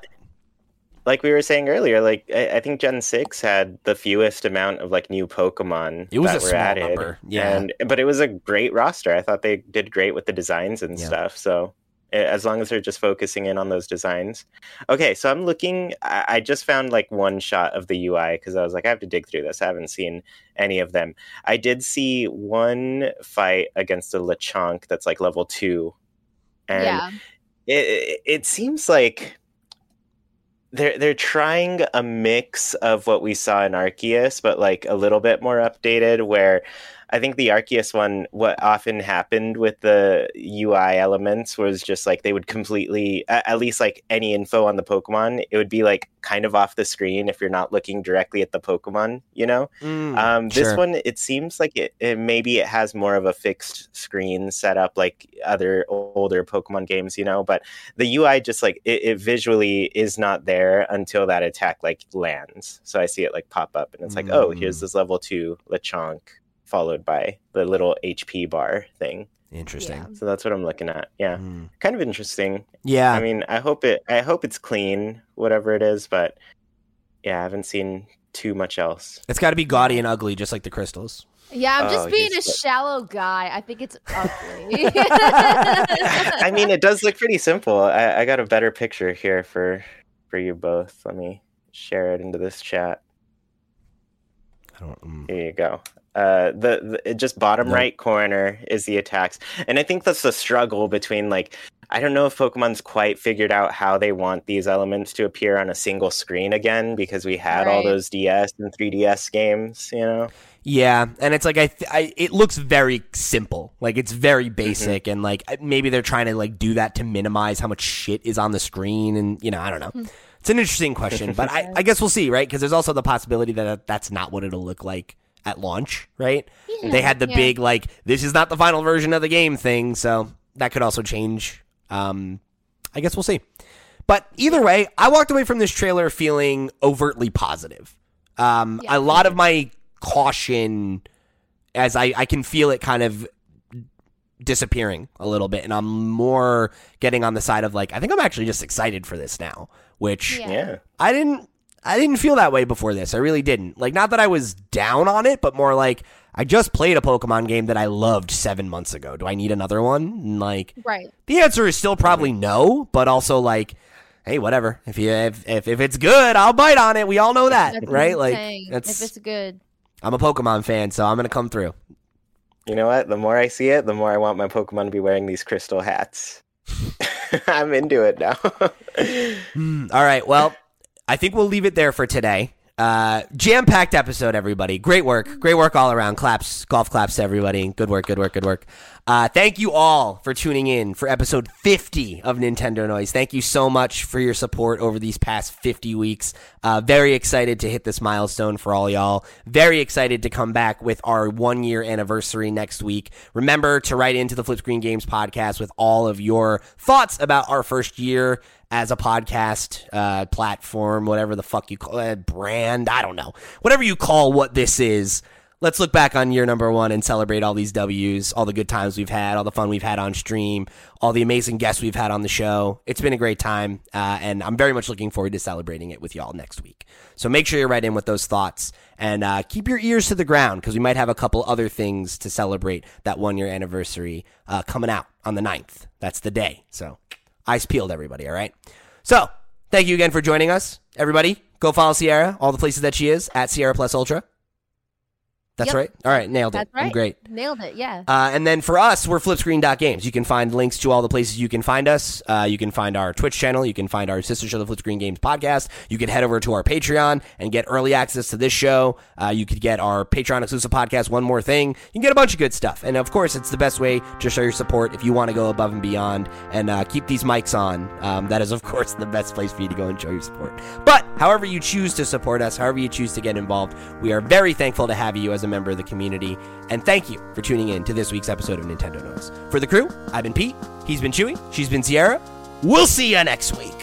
Like we were saying earlier, like I think Gen 6 had the fewest amount of like new Pokemon it was that a were small added. number. Yeah. But it was a great roster. I thought they did great with the designs and stuff. So as long as they're just focusing in on those designs. Okay, so I'm looking, I just found like one shot of the UI because I was like, I have to dig through this. I haven't seen any of them. I did see one fight against a Lechonk that's like level 2. And it seems like they're trying a mix of what we saw in Arceus, but like a little bit more updated, where I think the Arceus one, what often happened with the UI elements was just like they would completely, at least like any info on the Pokemon, it would be like kind of off the screen if you're not looking directly at the Pokemon, you know? This one, it seems like it maybe it has more of a fixed screen setup like other older Pokemon games, you know? But the UI just like, it visually is not there until that attack like lands. So I see it like pop up and it's like, oh, here's this level 2 Lechonk, followed by the little HP bar thing. Interesting. Yeah. So that's what I'm looking at. Yeah. Kind of interesting. Yeah. I mean, I hope it's clean, whatever it is, but yeah, I haven't seen too much else. It's got to be gaudy and ugly, just like the crystals. Yeah, I'm just being a he's- shallow guy. I think it's ugly. I mean, it does look pretty simple. I got a better picture here for you both. Let me share it into this chat. Here you go. The just bottom right corner is the attacks, and I think that's the struggle between, like, I don't know if Pokemon's quite figured out how they want these elements to appear on a single screen again, because we had all those DS and 3DS games, you know. Yeah, and it's like it looks very simple, like it's very basic, and like maybe they're trying to like do that to minimize how much shit is on the screen, and you know, I don't know. It's an interesting question, but I guess we'll see, right? Because there's also the possibility that that's not what it'll look like at launch, right? Yeah, they had the big like, this is not the final version of the game thing, so that could also change. I guess we'll see. But either way, I walked away from this trailer feeling overtly positive. A lot of my caution, as I can feel it kind of disappearing a little bit, and I'm more getting on the side of like, I think I'm actually just excited for this now, which I didn't feel that way before this. I really didn't. Like, not that I was down on it, but more like, I just played a Pokemon game that I loved 7 months ago. Do I need another one? And like, the answer is still probably no, but also like, hey, whatever. If it's good, I'll bite on it. We all know that, right? Like, if it's good. I'm a Pokemon fan, so I'm gonna come through. You know what? The more I see it, the more I want my Pokemon to be wearing these crystal hats. I'm into it now. All right, well, I think we'll leave it there for today. Jam-packed episode, everybody. Great work all around. Claps, golf claps to everybody. Good work. Thank you all for tuning in for episode 50 of Nintendo Noise. Thank you so much for your support over these past 50 weeks. Very excited to hit this milestone for all y'all. Very excited to come back with our 1-year anniversary next week. Remember to write into the Flip Screen Games podcast with all of your thoughts about our first year as a podcast platform, whatever the fuck you call it, brand, I don't know. Whatever you call what this is, let's look back on year number 1 and celebrate all these W's, all the good times we've had, all the fun we've had on stream, all the amazing guests we've had on the show. It's been a great time, and I'm very much looking forward to celebrating it with y'all next week. So make sure you write in with those thoughts, and keep your ears to the ground, because we might have a couple other things to celebrate that 1-year anniversary coming out on the 9th. That's the day, so eyes peeled, everybody, all right? So, thank you again for joining us. Everybody, go follow Sierra, all the places that she is, at Sierra Plus Ultra. That's right? All right, nailed it. That's right. I'm great. Nailed it, yeah. And then for us, we're flipscreen.games. You can find links to all the places you can find us. You can find our Twitch channel. You can find our sister show, the Flip Screen Games podcast. You can head over to our Patreon and get early access to this show. You could get our Patreon exclusive podcast, One More Thing. You can get a bunch of good stuff. And of course, it's the best way to show your support if you want to go above and beyond and keep these mics on. That is, of course, the best place for you to go and show your support. But however you choose to support us, however you choose to get involved, we are very thankful to have you as a member of the community. And thank you for tuning in to this week's episode of Nintendo Noise. For the crew, I've been Pete, he's been Chewy, she's been Sierra. We'll see you next week.